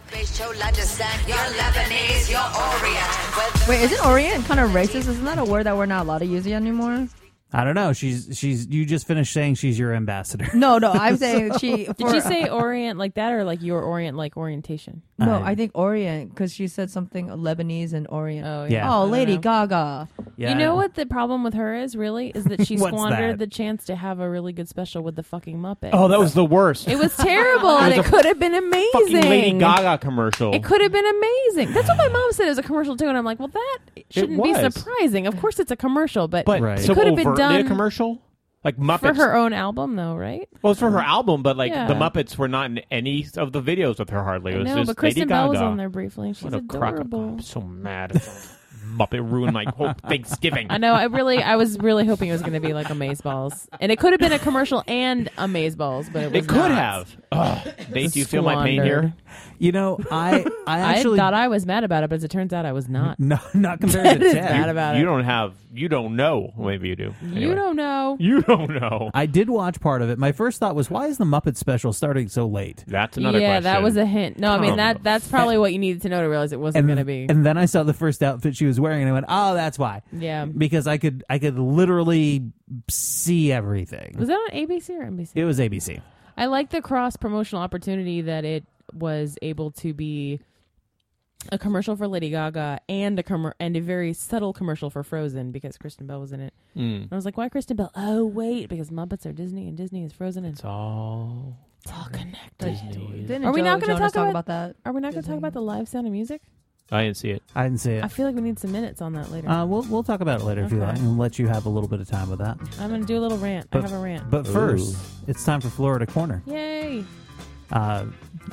Wait, isn't Orient kind of racist? Isn't that a word that we're not allowed to use anymore? I don't know. She's she's. You just finished saying she's your ambassador. No, no. I'm saying she. Did for- she say Orient like that, or like your Orient like orientation? No, I- I think Orient because she said something Lebanese and Orient. Oh Yeah. yeah. Oh, I don't Lady know. Gaga. Yeah. You know what the problem with her is really is that she What's squandered that? the chance to have a really good special with the fucking Muppet. Oh, that was the worst. It was terrible, and It was it a could have been amazing. Fucking Lady Gaga commercial. It could have been amazing. That's what my mom said. It was a commercial too, and I'm like, well, that shouldn't be was. surprising. Of course, it's a commercial, but, but Right. so it could have been overtly a done commercial, like Muppets. for her own album, though, right? Well, it's for her album, but like Yeah. the Muppets were not in any of the videos with her hardly. It I was know, just but Kristen Lady Bell Gaga. was on there briefly, and she's What a crock of- adorable. I'm so mad. Muppet ruined my whole Thanksgiving. I know. I really, I was really hoping it was going to be like Amazeballs, and it could have been a commercial and Amazeballs, but it was It could not. have. Ugh. Nate, do you feel my pain here? Squandered. You know, I I I actually thought I was mad about it, but as it turns out, I was not. no, not compared That to is Ted. bad about You it. don't have. You don't know. Maybe you do. You Anyway. don't know. You don't know. I did watch part of it. My first thought was, why is the Muppet special starting so late? That's another yeah, question. that was a hint. No, I mean Come that that's probably what you needed to know to realize it wasn't And going to be. and then I saw the first outfit she was wearing, and I went, "Oh, that's why." Yeah. Because I could I could literally see everything. Was that on A B C or N B C? It was A B C. I like the cross promotional opportunity that it was able to be a commercial for Lady Gaga and a com- and a very subtle commercial for Frozen because Kristen Bell was in it. Mm. I was like, why Kristen Bell? Oh, wait, because Muppets are Disney and Disney is Frozen. And It's all it's all connected. Disney. Didn't Are we Joe not gonna Jonas talk talk about- about that? Are we not going to talk about the live Sound of Music? I didn't see it. I didn't see it. I feel like we need some minutes on that later. Uh, we'll we'll talk about it later if you Okay. like. We'll let you have a little bit of time with that. I'm going to do a little rant. But- I have a rant. But first, Ooh. it's time for Florida Corner. Yay. Uh,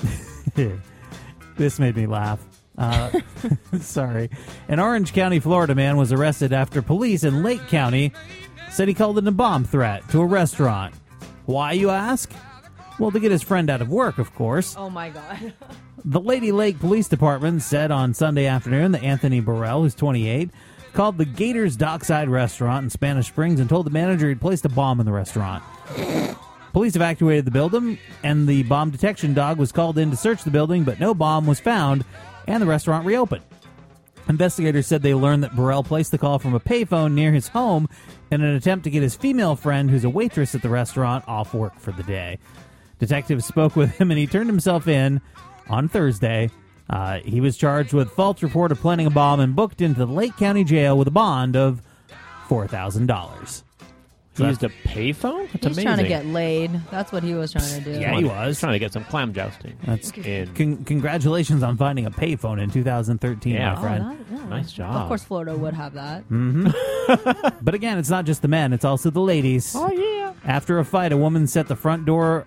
this made me laugh. Uh, sorry. An Orange County, Florida man was arrested after police in Lake County said he called in a bomb threat to a restaurant. Why, you ask? Well, to get his friend out of work, of course. Oh my god. The Lady Lake Police Department said on Sunday afternoon that Anthony Burrell, who's twenty-eight, called the Gators Dockside Restaurant in Spanish Springs and told the manager he'd placed a bomb in the restaurant. Police evacuated the building, and the bomb detection dog was called in to search the building, but no bomb was found, and the restaurant reopened. Investigators said they learned that Burrell placed the call from a payphone near his home in an attempt to get his female friend, who's a waitress at the restaurant, off work for the day. Detectives spoke with him, and he turned himself in on Thursday. Uh, he was charged with false report of planning a bomb and booked into the Lake County Jail with a bond of four thousand dollars. He used a payphone? That's He's amazing. trying to get laid. That's what he was trying to do. Yeah, he was. trying to get some clam jousting. That's in. con- congratulations on finding a payphone in two thousand thirteen, Yeah. my Oh, friend. that- yeah. Nice job. Of course, Florida would have that. But again, it's not just the men, it's also the ladies. Oh, yeah. After a fight, a woman set the front door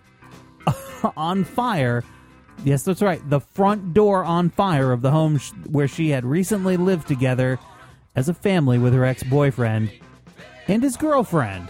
on fire. Yes, that's right. The front door on fire of the home sh- where she had recently lived together as a family with her ex-boyfriend and his girlfriend.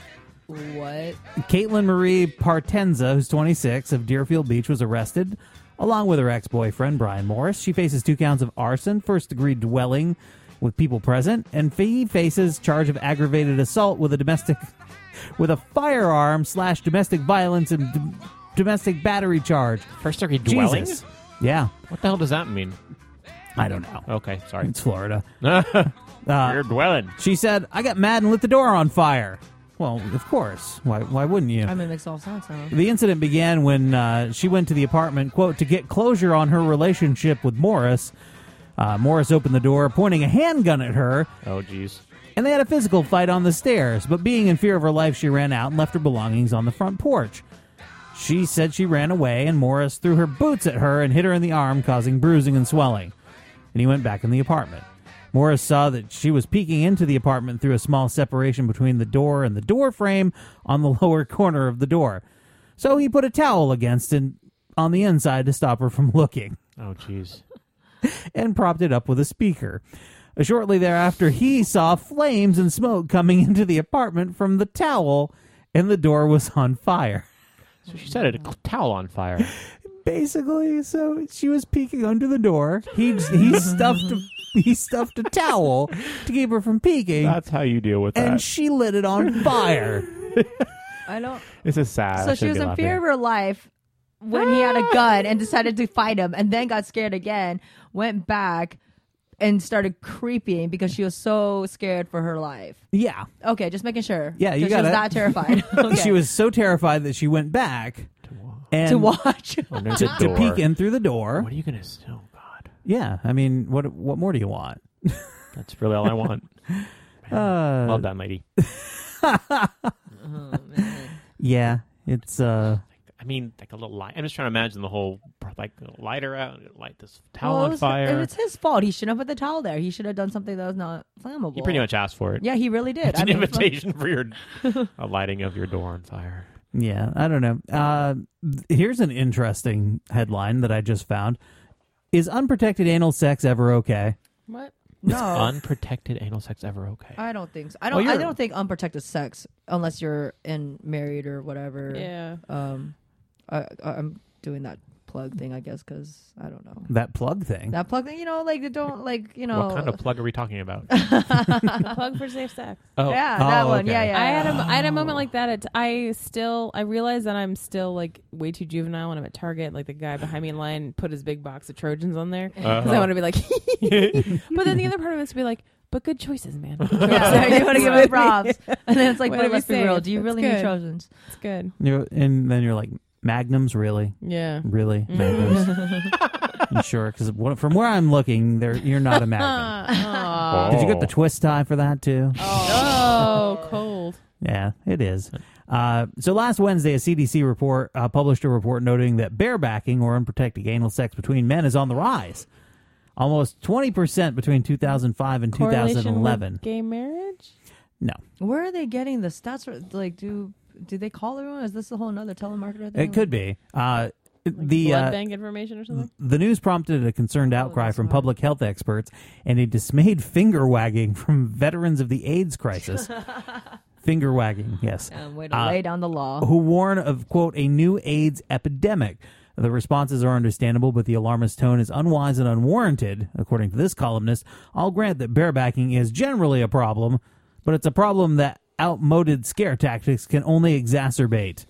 What? Caitlin Marie Partenza, who's twenty-six, of Deerfield Beach, was arrested, along with her ex-boyfriend, Brian Morris. She faces two counts of arson, first-degree dwelling with people present, and he faces charge of aggravated assault with a domestic, with a firearm slash domestic violence and d- domestic battery charge. First degree dwelling? Jesus. Yeah, What the hell does that mean? I don't know. Okay, sorry. It's Florida. You're Uh, dwelling. she said, "I got mad and lit the door on fire." Well, of course. Why? Why wouldn't you? I mean, it makes all sense now. The incident began when uh, she went to the apartment, quote, to get closure on her relationship with Morris. Uh, Morris opened the door, pointing a handgun at her, Oh, jeez. and they had a physical fight on the stairs. But being in fear of her life, she ran out and left her belongings on the front porch. She said she ran away, and Morris threw her boots at her and hit her in the arm, causing bruising and swelling. And he went back in the apartment. Morris saw that she was peeking into the apartment through a small separation between the door and the door frame on the lower corner of the door. So he put a towel against it on the inside to stop her from looking, Oh, jeez. and propped it up with a speaker. Uh, Shortly thereafter, he saw flames and smoke coming into the apartment from the towel, and the door was on fire. So she set a towel on fire. Basically, so she was peeking under the door. He he stuffed a, he stuffed a towel to keep her from peeking, That's how you deal with that. and she lit it on fire. I don't. This is sad. I So she shouldn't was be in laughing. fear of her life when he had a gun and decided to fight him, and then got scared again, went back, and started creeping because she was so scared for her life. Yeah, Okay, just making sure. Yeah, you 'Cause got she was it. that terrified. Okay. she was so terrified that she went back and to watch. Oh, there's to, a to door. peek in through the door. What are you going to do? Oh, God. Yeah, I mean, what what more do you want? That's really all I want. Uh, Well done, lady. Oh, man. yeah, it's uh, I mean, like a little light. I'm just trying to imagine the whole, like, lighter out, light this towel Well, it on was- fire. It's his fault. He shouldn't have put the towel there. He should have done something that was not flammable. You pretty much asked for it. Yeah, he really did. It's I an mean, invitation for your a lighting of your door on fire. yeah, I don't know. Uh, th- here's an interesting headline that I just found: Is unprotected anal sex ever okay? What? No, Unprotected anal sex ever okay? I don't think so. I Well, don't. I you're- don't think unprotected sex, unless you're in married or whatever. Yeah. Um, I, I- I'm doing that plug thing, I guess, because I don't know That plug thing. that plug thing. You know, like don't like you know. What kind of plug are we talking about? Plug for safe sex. Oh, Yeah, that Oh, one. okay. Yeah, yeah. I had a yeah. I had a moment like that. At, I still I realize that I'm still like way too juvenile when I'm at Target. Like the guy behind me in line put his big box of Trojans on there because Uh-huh. I want to be like. But then the other part of it's to be like, but good choices, man. Good choices. Yeah, you want to give it props, and then it's like, Whatever but let's you be say, real. Do you it's really good. need Trojans? It's good. You're, and then you're like, Magnums, really? Yeah. Really? Magnums? You sure? Because from where I'm looking, there you're not a Magnum. Aw. Did you get the twist tie for that, too? Oh, cold. Yeah, it is. Uh, so last Wednesday, a C D C report uh, published a report noting that barebacking or unprotected anal sex between men is on the rise. Almost twenty percent between two thousand five and Correlation two thousand eleven. with gay marriage? No. Where are they getting the stats? For, like, do do they call everyone? Is this a whole nother telemarketer thing? It could be. Uh, Like the blood uh, bank information or something? The news prompted a concerned outcry from public health experts and a dismayed finger wagging from veterans of the AIDS crisis. Finger wagging, yes. Um, way to Uh, lay down the law. Who warn of, quote, a new AIDS epidemic. The responses are understandable, but the alarmist tone is unwise and unwarranted. According to this columnist, I'll grant that barebacking is generally a problem, but it's a problem that outmoded scare tactics can only exacerbate.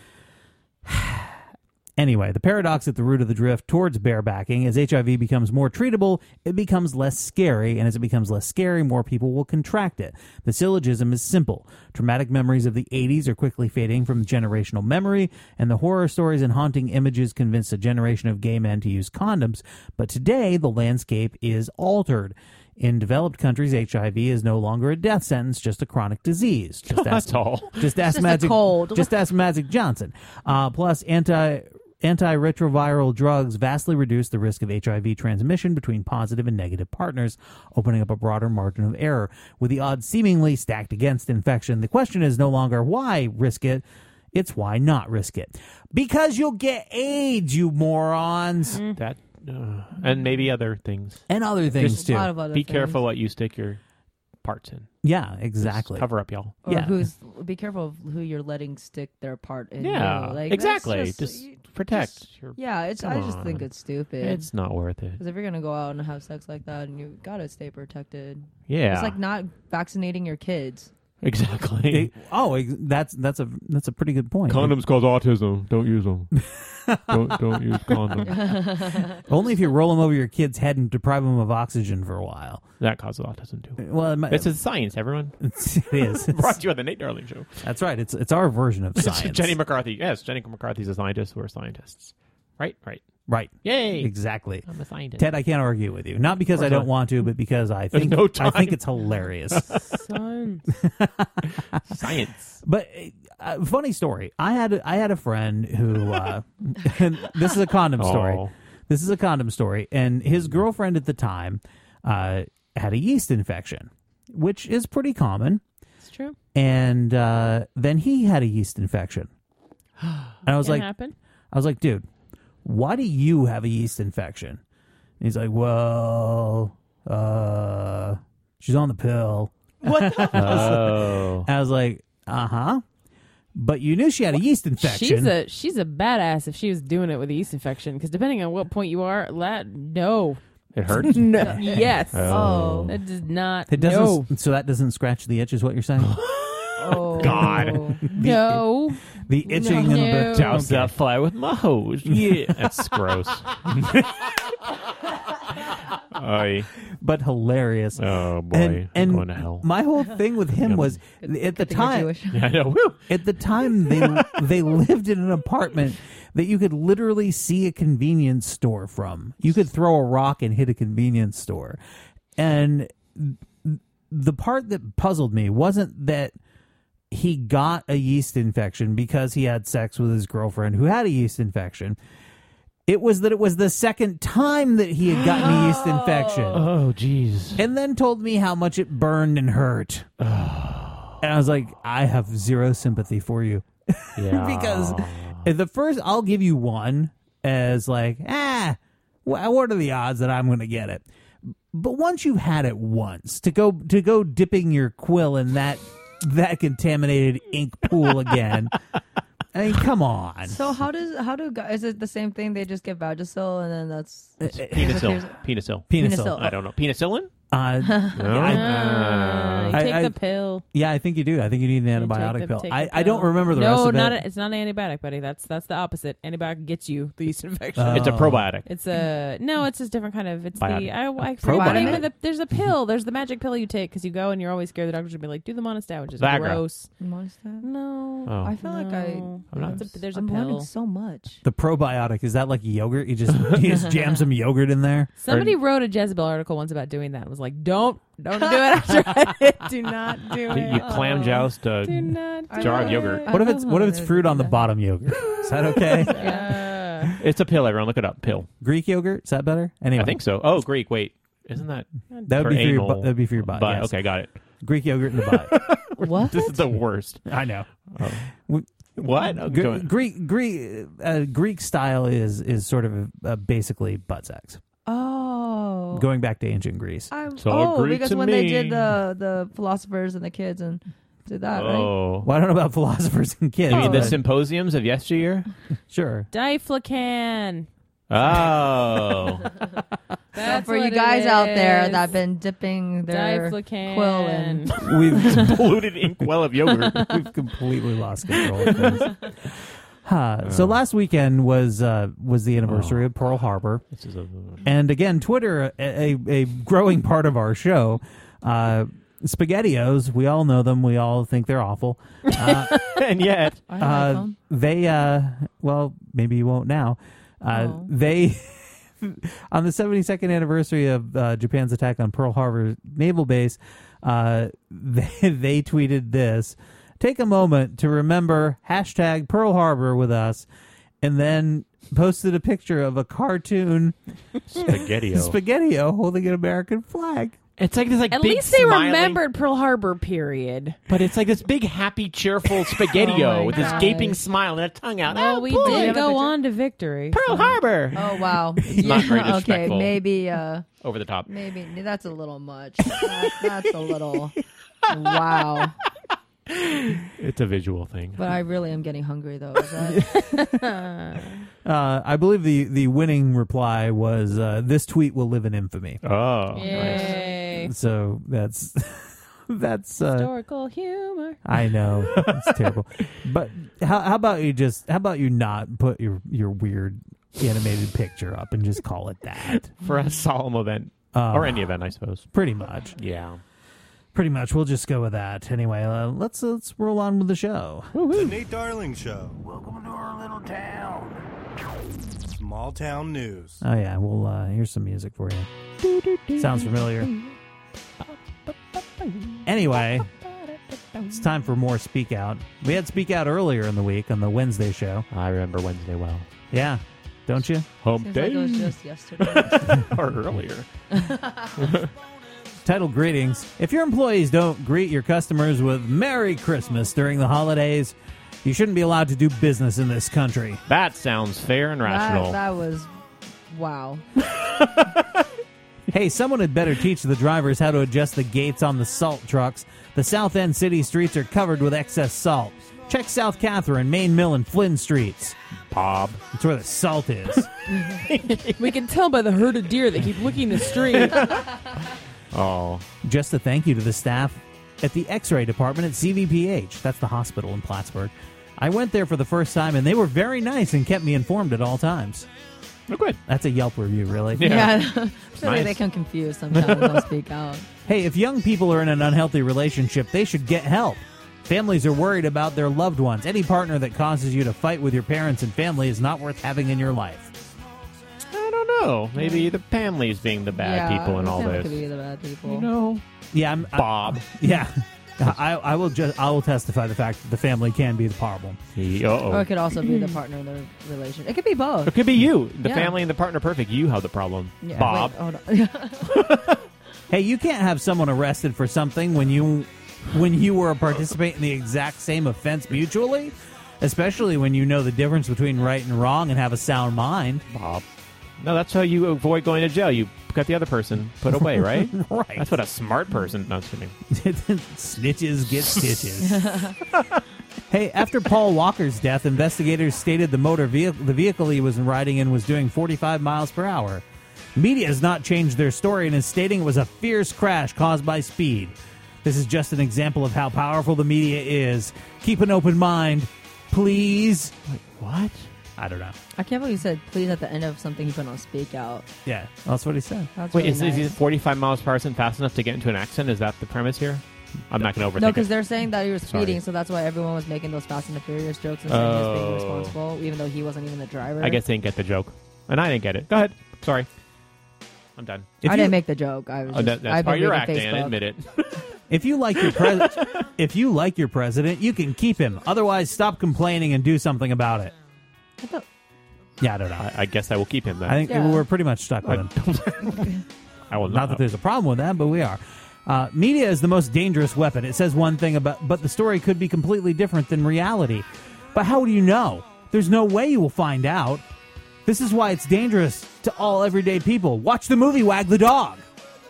Anyway, the paradox at the root of the drift towards barebacking, as H I V becomes more treatable, it becomes less scary, and as it becomes less scary, more people will contract it. The syllogism is simple. Traumatic memories of the eighties are quickly fading from generational memory, and the horror stories and haunting images convinced a generation of gay men to use condoms. But today, the landscape is altered. In developed countries, H I V is no longer a death sentence, just a chronic disease. Just That's all. Just ask Just a Magic. cold. Just ask Magic Johnson. Uh, plus, anti antiretroviral drugs vastly reduce the risk of H I V transmission between positive and negative partners, opening up a broader margin of error. With the odds seemingly stacked against infection, the question is no longer why risk it. It's why not risk it. Because you'll get AIDS, you morons, That uh, and maybe other things. and other things Just too. A lot of other Be things. careful what you stick your parts in. Yeah, Just exactly. cover up, y'all. Or Yeah. who's be careful of who you're letting stick their part in. Yeah, you. Like, that's exactly. Just, Just, you- protect just- your. yeah, it's. I Come just think on. it's stupid. It's not worth it. Because if you're gonna go out and have sex like that, and you gotta stay protected. Yeah, It's like not vaccinating your kids. exactly. It- oh, ex- that's that's a that's a pretty good point. Condoms cause autism. Don't use them. don't don't use condoms. Only if you roll them over your kid's head and deprive them of oxygen for a while. That causes autism too. Well, it, might, It's a science, everyone. it's, it is. Brought to you on the Nate Darling Show. That's right. It's it's our version of science. Jenny McCarthy. Yes, Jenny McCarthy's a scientist. We're scientists. Right, right. Right. Yay. Exactly. I'm a scientist. Ted, I can't argue with you. Not because Of I course don't not. want to, but because I There's think no I time. think it's hilarious. Son. Science. But uh, funny story. I had I had a friend who uh, and this is a condom story. Oh. This is a condom story, and his girlfriend at the time uh, had a yeast infection, which is pretty common. It's true. And uh, then he had a yeast infection, and I was Can like, happen. I was like, dude, why do you have a yeast infection? And he's like, well, uh, she's on the pill. What? Oh. I was like, uh huh. But you knew she had a yeast infection. She's a she's a badass if she was doing it with a yeast infection. Because depending on what point you are, that no, It hurts? no, yes, Oh. that does not. It doesn't. No, So that doesn't scratch the itch, is what you're saying? Oh God. no. The itching No. and the Douse that fly with my hose. Yeah. That's gross. Oy. but hilarious. Oh, boy. and I'm and going to hell. my whole thing with him was at the Good thing you're time. Jewish. Yeah, I know. Woo. At the time, they they lived in an apartment that you could literally see a convenience store from. You could throw a rock and hit a convenience store, and the part that puzzled me wasn't that he got a yeast infection because he had sex with his girlfriend who had a yeast infection. It was that it was the second time that he had gotten a yeast infection. Oh, jeez. And then told me how much it burned and hurt. And I was like, I have zero sympathy for you. Yeah. Because the first, I'll give you one as like, ah, wh- what are the odds that I'm going to get it? But once you've had it once, to go to go dipping your quill in that that contaminated ink pool again, I mean, come on. So how does how do guys? Is it the same thing? They just get Vagisil and then that's Penicillin. Penicillin. Penicillin. Penicillin. I don't know. Penicillin? Uh, No? I- Ah, you I- take I- the pill. yeah, I think you do. I think you need an You take antibiotic the- pill. take I, the I don't pill. remember the no, rest of not it. A, it's not an antibiotic, buddy. That's that's the opposite. Antibiotic gets you the yeast infection. Oh. It's a probiotic. It's a no. It's just different kind of. It's Biotic. the I, I Probiotic? forget the name of the. There's a pill. There's the magic pill you take because you go and you're always scared the doctor's gonna be like, do the Monistat, which is Viagra. gross. Monistat? No, Oh. I feel like I. no. I'm not- It's a- there's a I'm learning pill. so much. The probiotic, is that like yogurt? You just you just jam some yogurt in there? Somebody wrote a Jezebel article once about doing that. It was like, don't don't do it. I tried it. Do not do You, it. you clam joust a Do not. I jar of know. yogurt. I What if love it's how what if it's there's fruit on the that. bottom yogurt? Is that okay? Uh, It's a pill, everyone. Look it up. Pill. Greek yogurt? Is that better? Anyway, I think so. Oh, Greek. Wait. Isn't that that would be for your anal bu- that'd be for your butt. butt? yes. Okay, got it. Greek yogurt in the butt. What? This is the worst. I know. What? Oh, Gre- go ahead. Greek Greek uh, Greek style is is sort of uh, basically butt sex. Oh. Going back to ancient Greece. I'm, So oh, Greek because to when they me. did the the philosophers and the kids and did that, right? Oh. Well, I don't know about philosophers and kids. You mean the but symposiums of yesteryear? sure. Diflacan. Oh. That's For you what guys it out there is. that have been dipping their Diflacan. quill in. We've Polluted inkwell of yogurt. we've completely lost control of things. Huh. So last weekend was uh, was the anniversary of Pearl Harbor, This is a... and again, Twitter, a, a, a growing part of our show. Uh, SpaghettiOs, we all know them. We all think they're awful. Uh, and yet... I like uh, them. they, uh, well, maybe you won't now. Uh, Oh. They, on the seventy-second anniversary of uh, Japan's attack on Pearl Harbor naval base, uh, they, they tweeted this: "Take a moment to remember hashtag Pearl Harbor with us," and then posted a picture of a cartoon Spaghetti-O. SpaghettiO holding an American flag. It's like this like At big least they smiling- remembered Pearl Harbor, period. But it's like this big, happy, cheerful Spaghetti-O Oh my with this gosh. gaping smile and a tongue out. Well, Oh, we boy. did go picture? on to victory. Pearl Harbor. Oh wow. not very okay, disrespectful. maybe uh Over the top. maybe that's a little much. That, that's a little wow. It's a visual thing. But I really am getting hungry though. Is that... Uh, I believe the, the winning reply was, uh, "This tweet will live in infamy." Oh. Yay. So that's that's uh, Historical humor. I know it's terrible, but how, how about you just how about you not put your your weird animated picture up and just call it that? For a solemn event. Uh, or any event, I suppose. Pretty much, Yeah. pretty much. We'll just go with that anyway. Uh, let's let's roll on with the show. The Nate Darling Show. Welcome to our little town. Small town news. Oh yeah, well uh, here's some music for you. Sounds familiar. Anyway, it's time for more Speak Out. We had Speak Out earlier in the week on the Wednesday show. I remember Wednesday well. Yeah, don't you? Home Seems day. like it was just yesterday. or earlier. Title Greetings. If your employees don't greet your customers with Merry Christmas during the holidays, you shouldn't be allowed to do business in this country. That sounds fair and rational. that, that was wow. Hey, someone had better teach the drivers how to adjust the gates on the salt trucks. The South End city streets are covered with excess salt. Check South Catherine, Main Mill, and Flynn streets. Bob. That's where the salt is. We can tell by the herd of deer that keep licking the street. Oh. Just a thank you to the staff at the X-ray department at C V P H. That's the hospital in Plattsburgh. I went there for the first time, and they were very nice and kept me informed at all times. Oh, good. That's a Yelp review, really. Yeah. Yeah, I feel like Nice. they can confuse sometimes when they speak out. Hey, if young people are in an unhealthy relationship, they should get help. Families are worried about their loved ones. Any partner that causes you to fight with your parents and family is not worth having in your life. I don't know. Maybe the family's being the bad yeah, people in all family this. Could be the bad people. You know, Yeah, I'm, I- Bob. yeah. I, I will just I will testify the fact that the family can be the problem. He, Or uh-oh. it could also be the partner in the relation. It could be both. It could be you. The Yeah. family and the partner perfect. You have the problem. Yeah, Bob. wait, hold on. Hey, you can't have someone arrested for something when you when you were a participant in the exact same offense mutually, especially when you know the difference between right and wrong and have a sound mind. Bob. No, that's how you avoid going to jail. You got the other person put away, right? Right. That's what a smart person... No, I'm just kidding. Snitches get stitches. Hey, after Paul Walker's death, investigators stated the motor vehicle, the vehicle he was riding in was doing forty-five miles per hour. Media has not changed their story and is stating it was a fierce crash caused by speed. This is just an example of how powerful the media is. Keep an open mind, please. Wait, what? I don't know. I can't believe you said please at the end of something he put on Speak Out. Yeah, that's what he said. That's Wait, really is, nice. is he forty-five miles per hour fast enough to get into an accident? Is that the premise here? I'm not going to overthink No, because it. they're saying that he was Sorry. speeding, so that's why everyone was making those Fast and the Furious jokes and saying he was being Oh. responsible, even though he wasn't even the driver. I guess they didn't get the joke. And I didn't get it. Go ahead. Sorry. I'm done. If I you- didn't make the joke. I was Oh, just, that, that's I've part been of your reading acting. Facebook. Admit it. If you like your pres- if you like your president, you can keep him. Otherwise, stop complaining and do something about it. I thought- Yeah, I don't know. I, I guess I will keep him then. I think Yeah. we're pretty much stuck with him. I will Not not. that there's a problem with that, but we are. Uh, media is the most dangerous weapon. It says one thing about, but the story could be completely different than reality. But how do you know? There's no way you will find out. This is why it's dangerous to all everyday people. Watch the movie Wag the Dog.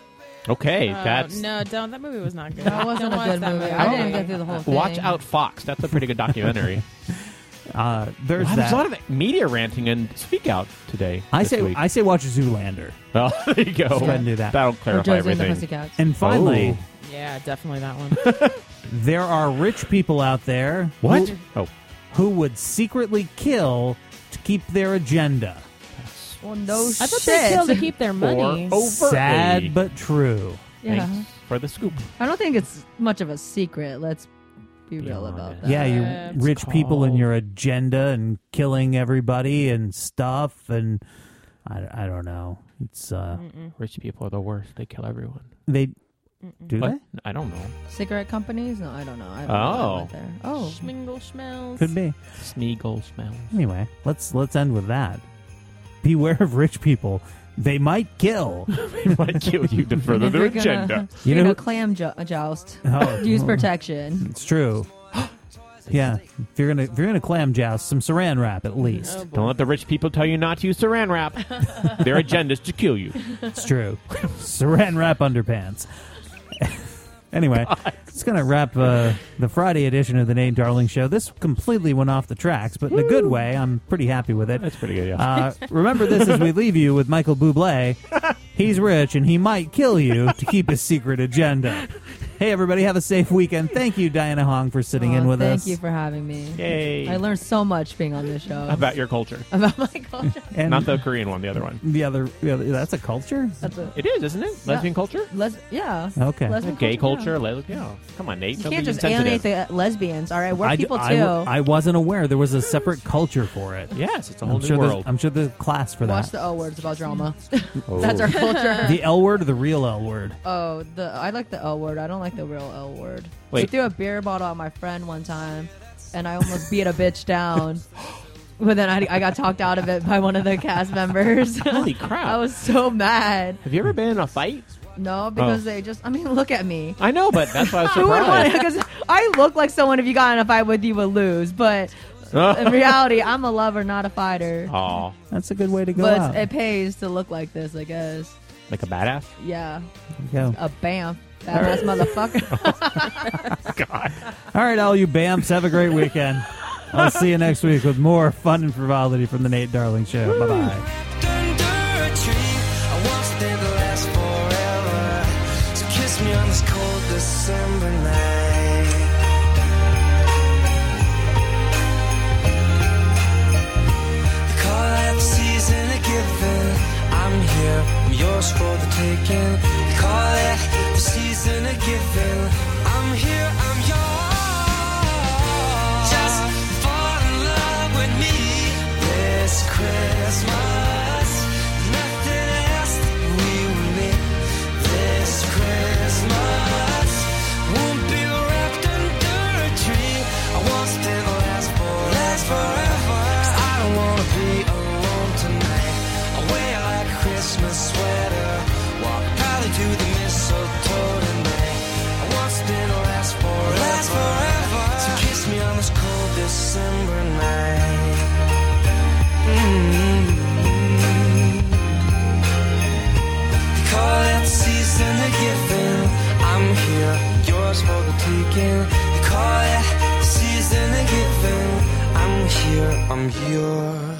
Okay, Uh, that's... no, don't. That movie was not good. That wasn't Don't a watch good that movie. movie. I didn't get through the whole thing. Watch out, Fox. That's a pretty good documentary. Uh, there's Wow, that. there's a lot of media ranting and Speak Out today. I this say week. I say watch Zoolander. Oh, there you go. Go ahead and do that. That'll Or clarify Josie and the everything. Pussycats. And finally, Oh. Yeah, definitely that one. there are rich people out there What? who, Oh, who would secretly kill to keep their agenda. Well, no I thought shit. they killed to keep their money. Or overtly. Sad but true. Yeah. Thanks for the scoop. I don't think it's much of a secret. Let's be real Beyond about it. that. Yeah, you Uh, it's rich people and called- your agenda and killing everybody and stuff and I, I don't know. It's uh Mm-mm. Rich people are the worst. They kill everyone. they Mm-mm. do What? they? I don't know. Cigarette companies? No, I don't know. I don't know. Oh. I went there. Oh. Schmingle schmells. Could be. Smeagol smells. Anyway, let's let's end with that. Beware of rich people. They might kill. They might kill you to further If their you're gonna- agenda. You You know know, who- clam jo- joust. Oh, Use oh, protection. It's true. Yeah, if you're gonna if you're gonna clam joust, some Saran wrap at least. Oh, boy. Don't let the rich people tell you not to use saran wrap. Their agenda is to kill you. It's true. Saran wrap underpants. Anyway, it's going to wrap uh, the Friday edition of the Nate Darling Show. This completely went off the tracks, but in a good way. I'm pretty happy with it. That's pretty good, yeah. Uh, remember this as we leave you with Michael Bublé. He's rich, and he might kill you to keep his secret agenda. Hey, everybody, have a safe weekend. Thank you, Diana Hong, for sitting in Oh, with thank us. you for having me. Yay. I learned so much being on this show. About your culture. About my culture. And Not the Korean one, the other one. the other, the other- that's a culture? That's a It is, isn't it? Lesbian culture? les- yeah. Okay. Lesbian Gay culture? yeah. Les- yeah. Come on, Nate. You Don't can't be just insensitive. alienate the lesbians, all right? We're I, d- people I too. w- I wasn't aware there was a separate culture for it. Yes, it's a whole I'm new sure, there's, world. I'm sure there's a class for Watch that. the O words about drama. Oh. That's our culture. The L word or the real L word? Oh, the I like the L word. I don't like the real L word. Wait. I threw a beer bottle at my friend one time, and I almost beat a bitch down. But then I, I got talked out of it by one of the cast members. Holy crap. I was so mad. Have you ever been in a fight? No, because Oh. they just, I mean, look at me. I know, but that's why I was Who would want surprised. Because I look like someone, if you got in a fight with, you would lose. But in reality, I'm a lover, not a fighter. Aw, That's a good way to go But out. it pays to look like this, I guess. like a badass? Yeah. Go. A bam. Badass motherfucker. God. All right, all you BAMs, have a great weekend. I'll see you next week with more fun and frivolity from the Nate Darling Show. Bye bye. Under a tree, I want them to last forever. So kiss me on this cold December night. They call it the season of giving. I'm here, I'm yours for the taking. They call it the season of giving. I'm here, I'm yours. Just fall in love with me this Christmas. Nothing else that we will need this Christmas. Won't be wrapped under a tree. I want it to last for last forever. 'Cause I don't wanna be alone tonight. I wear like a Christmas sweater. Walk proudly to the mistletoe tonight. I want it to last for last forever. So kiss me on this cold December night. Mm-hmm. Call it the season of giving. I'm here, yours for the taking. They call it the season of giving. I'm here, I'm yours.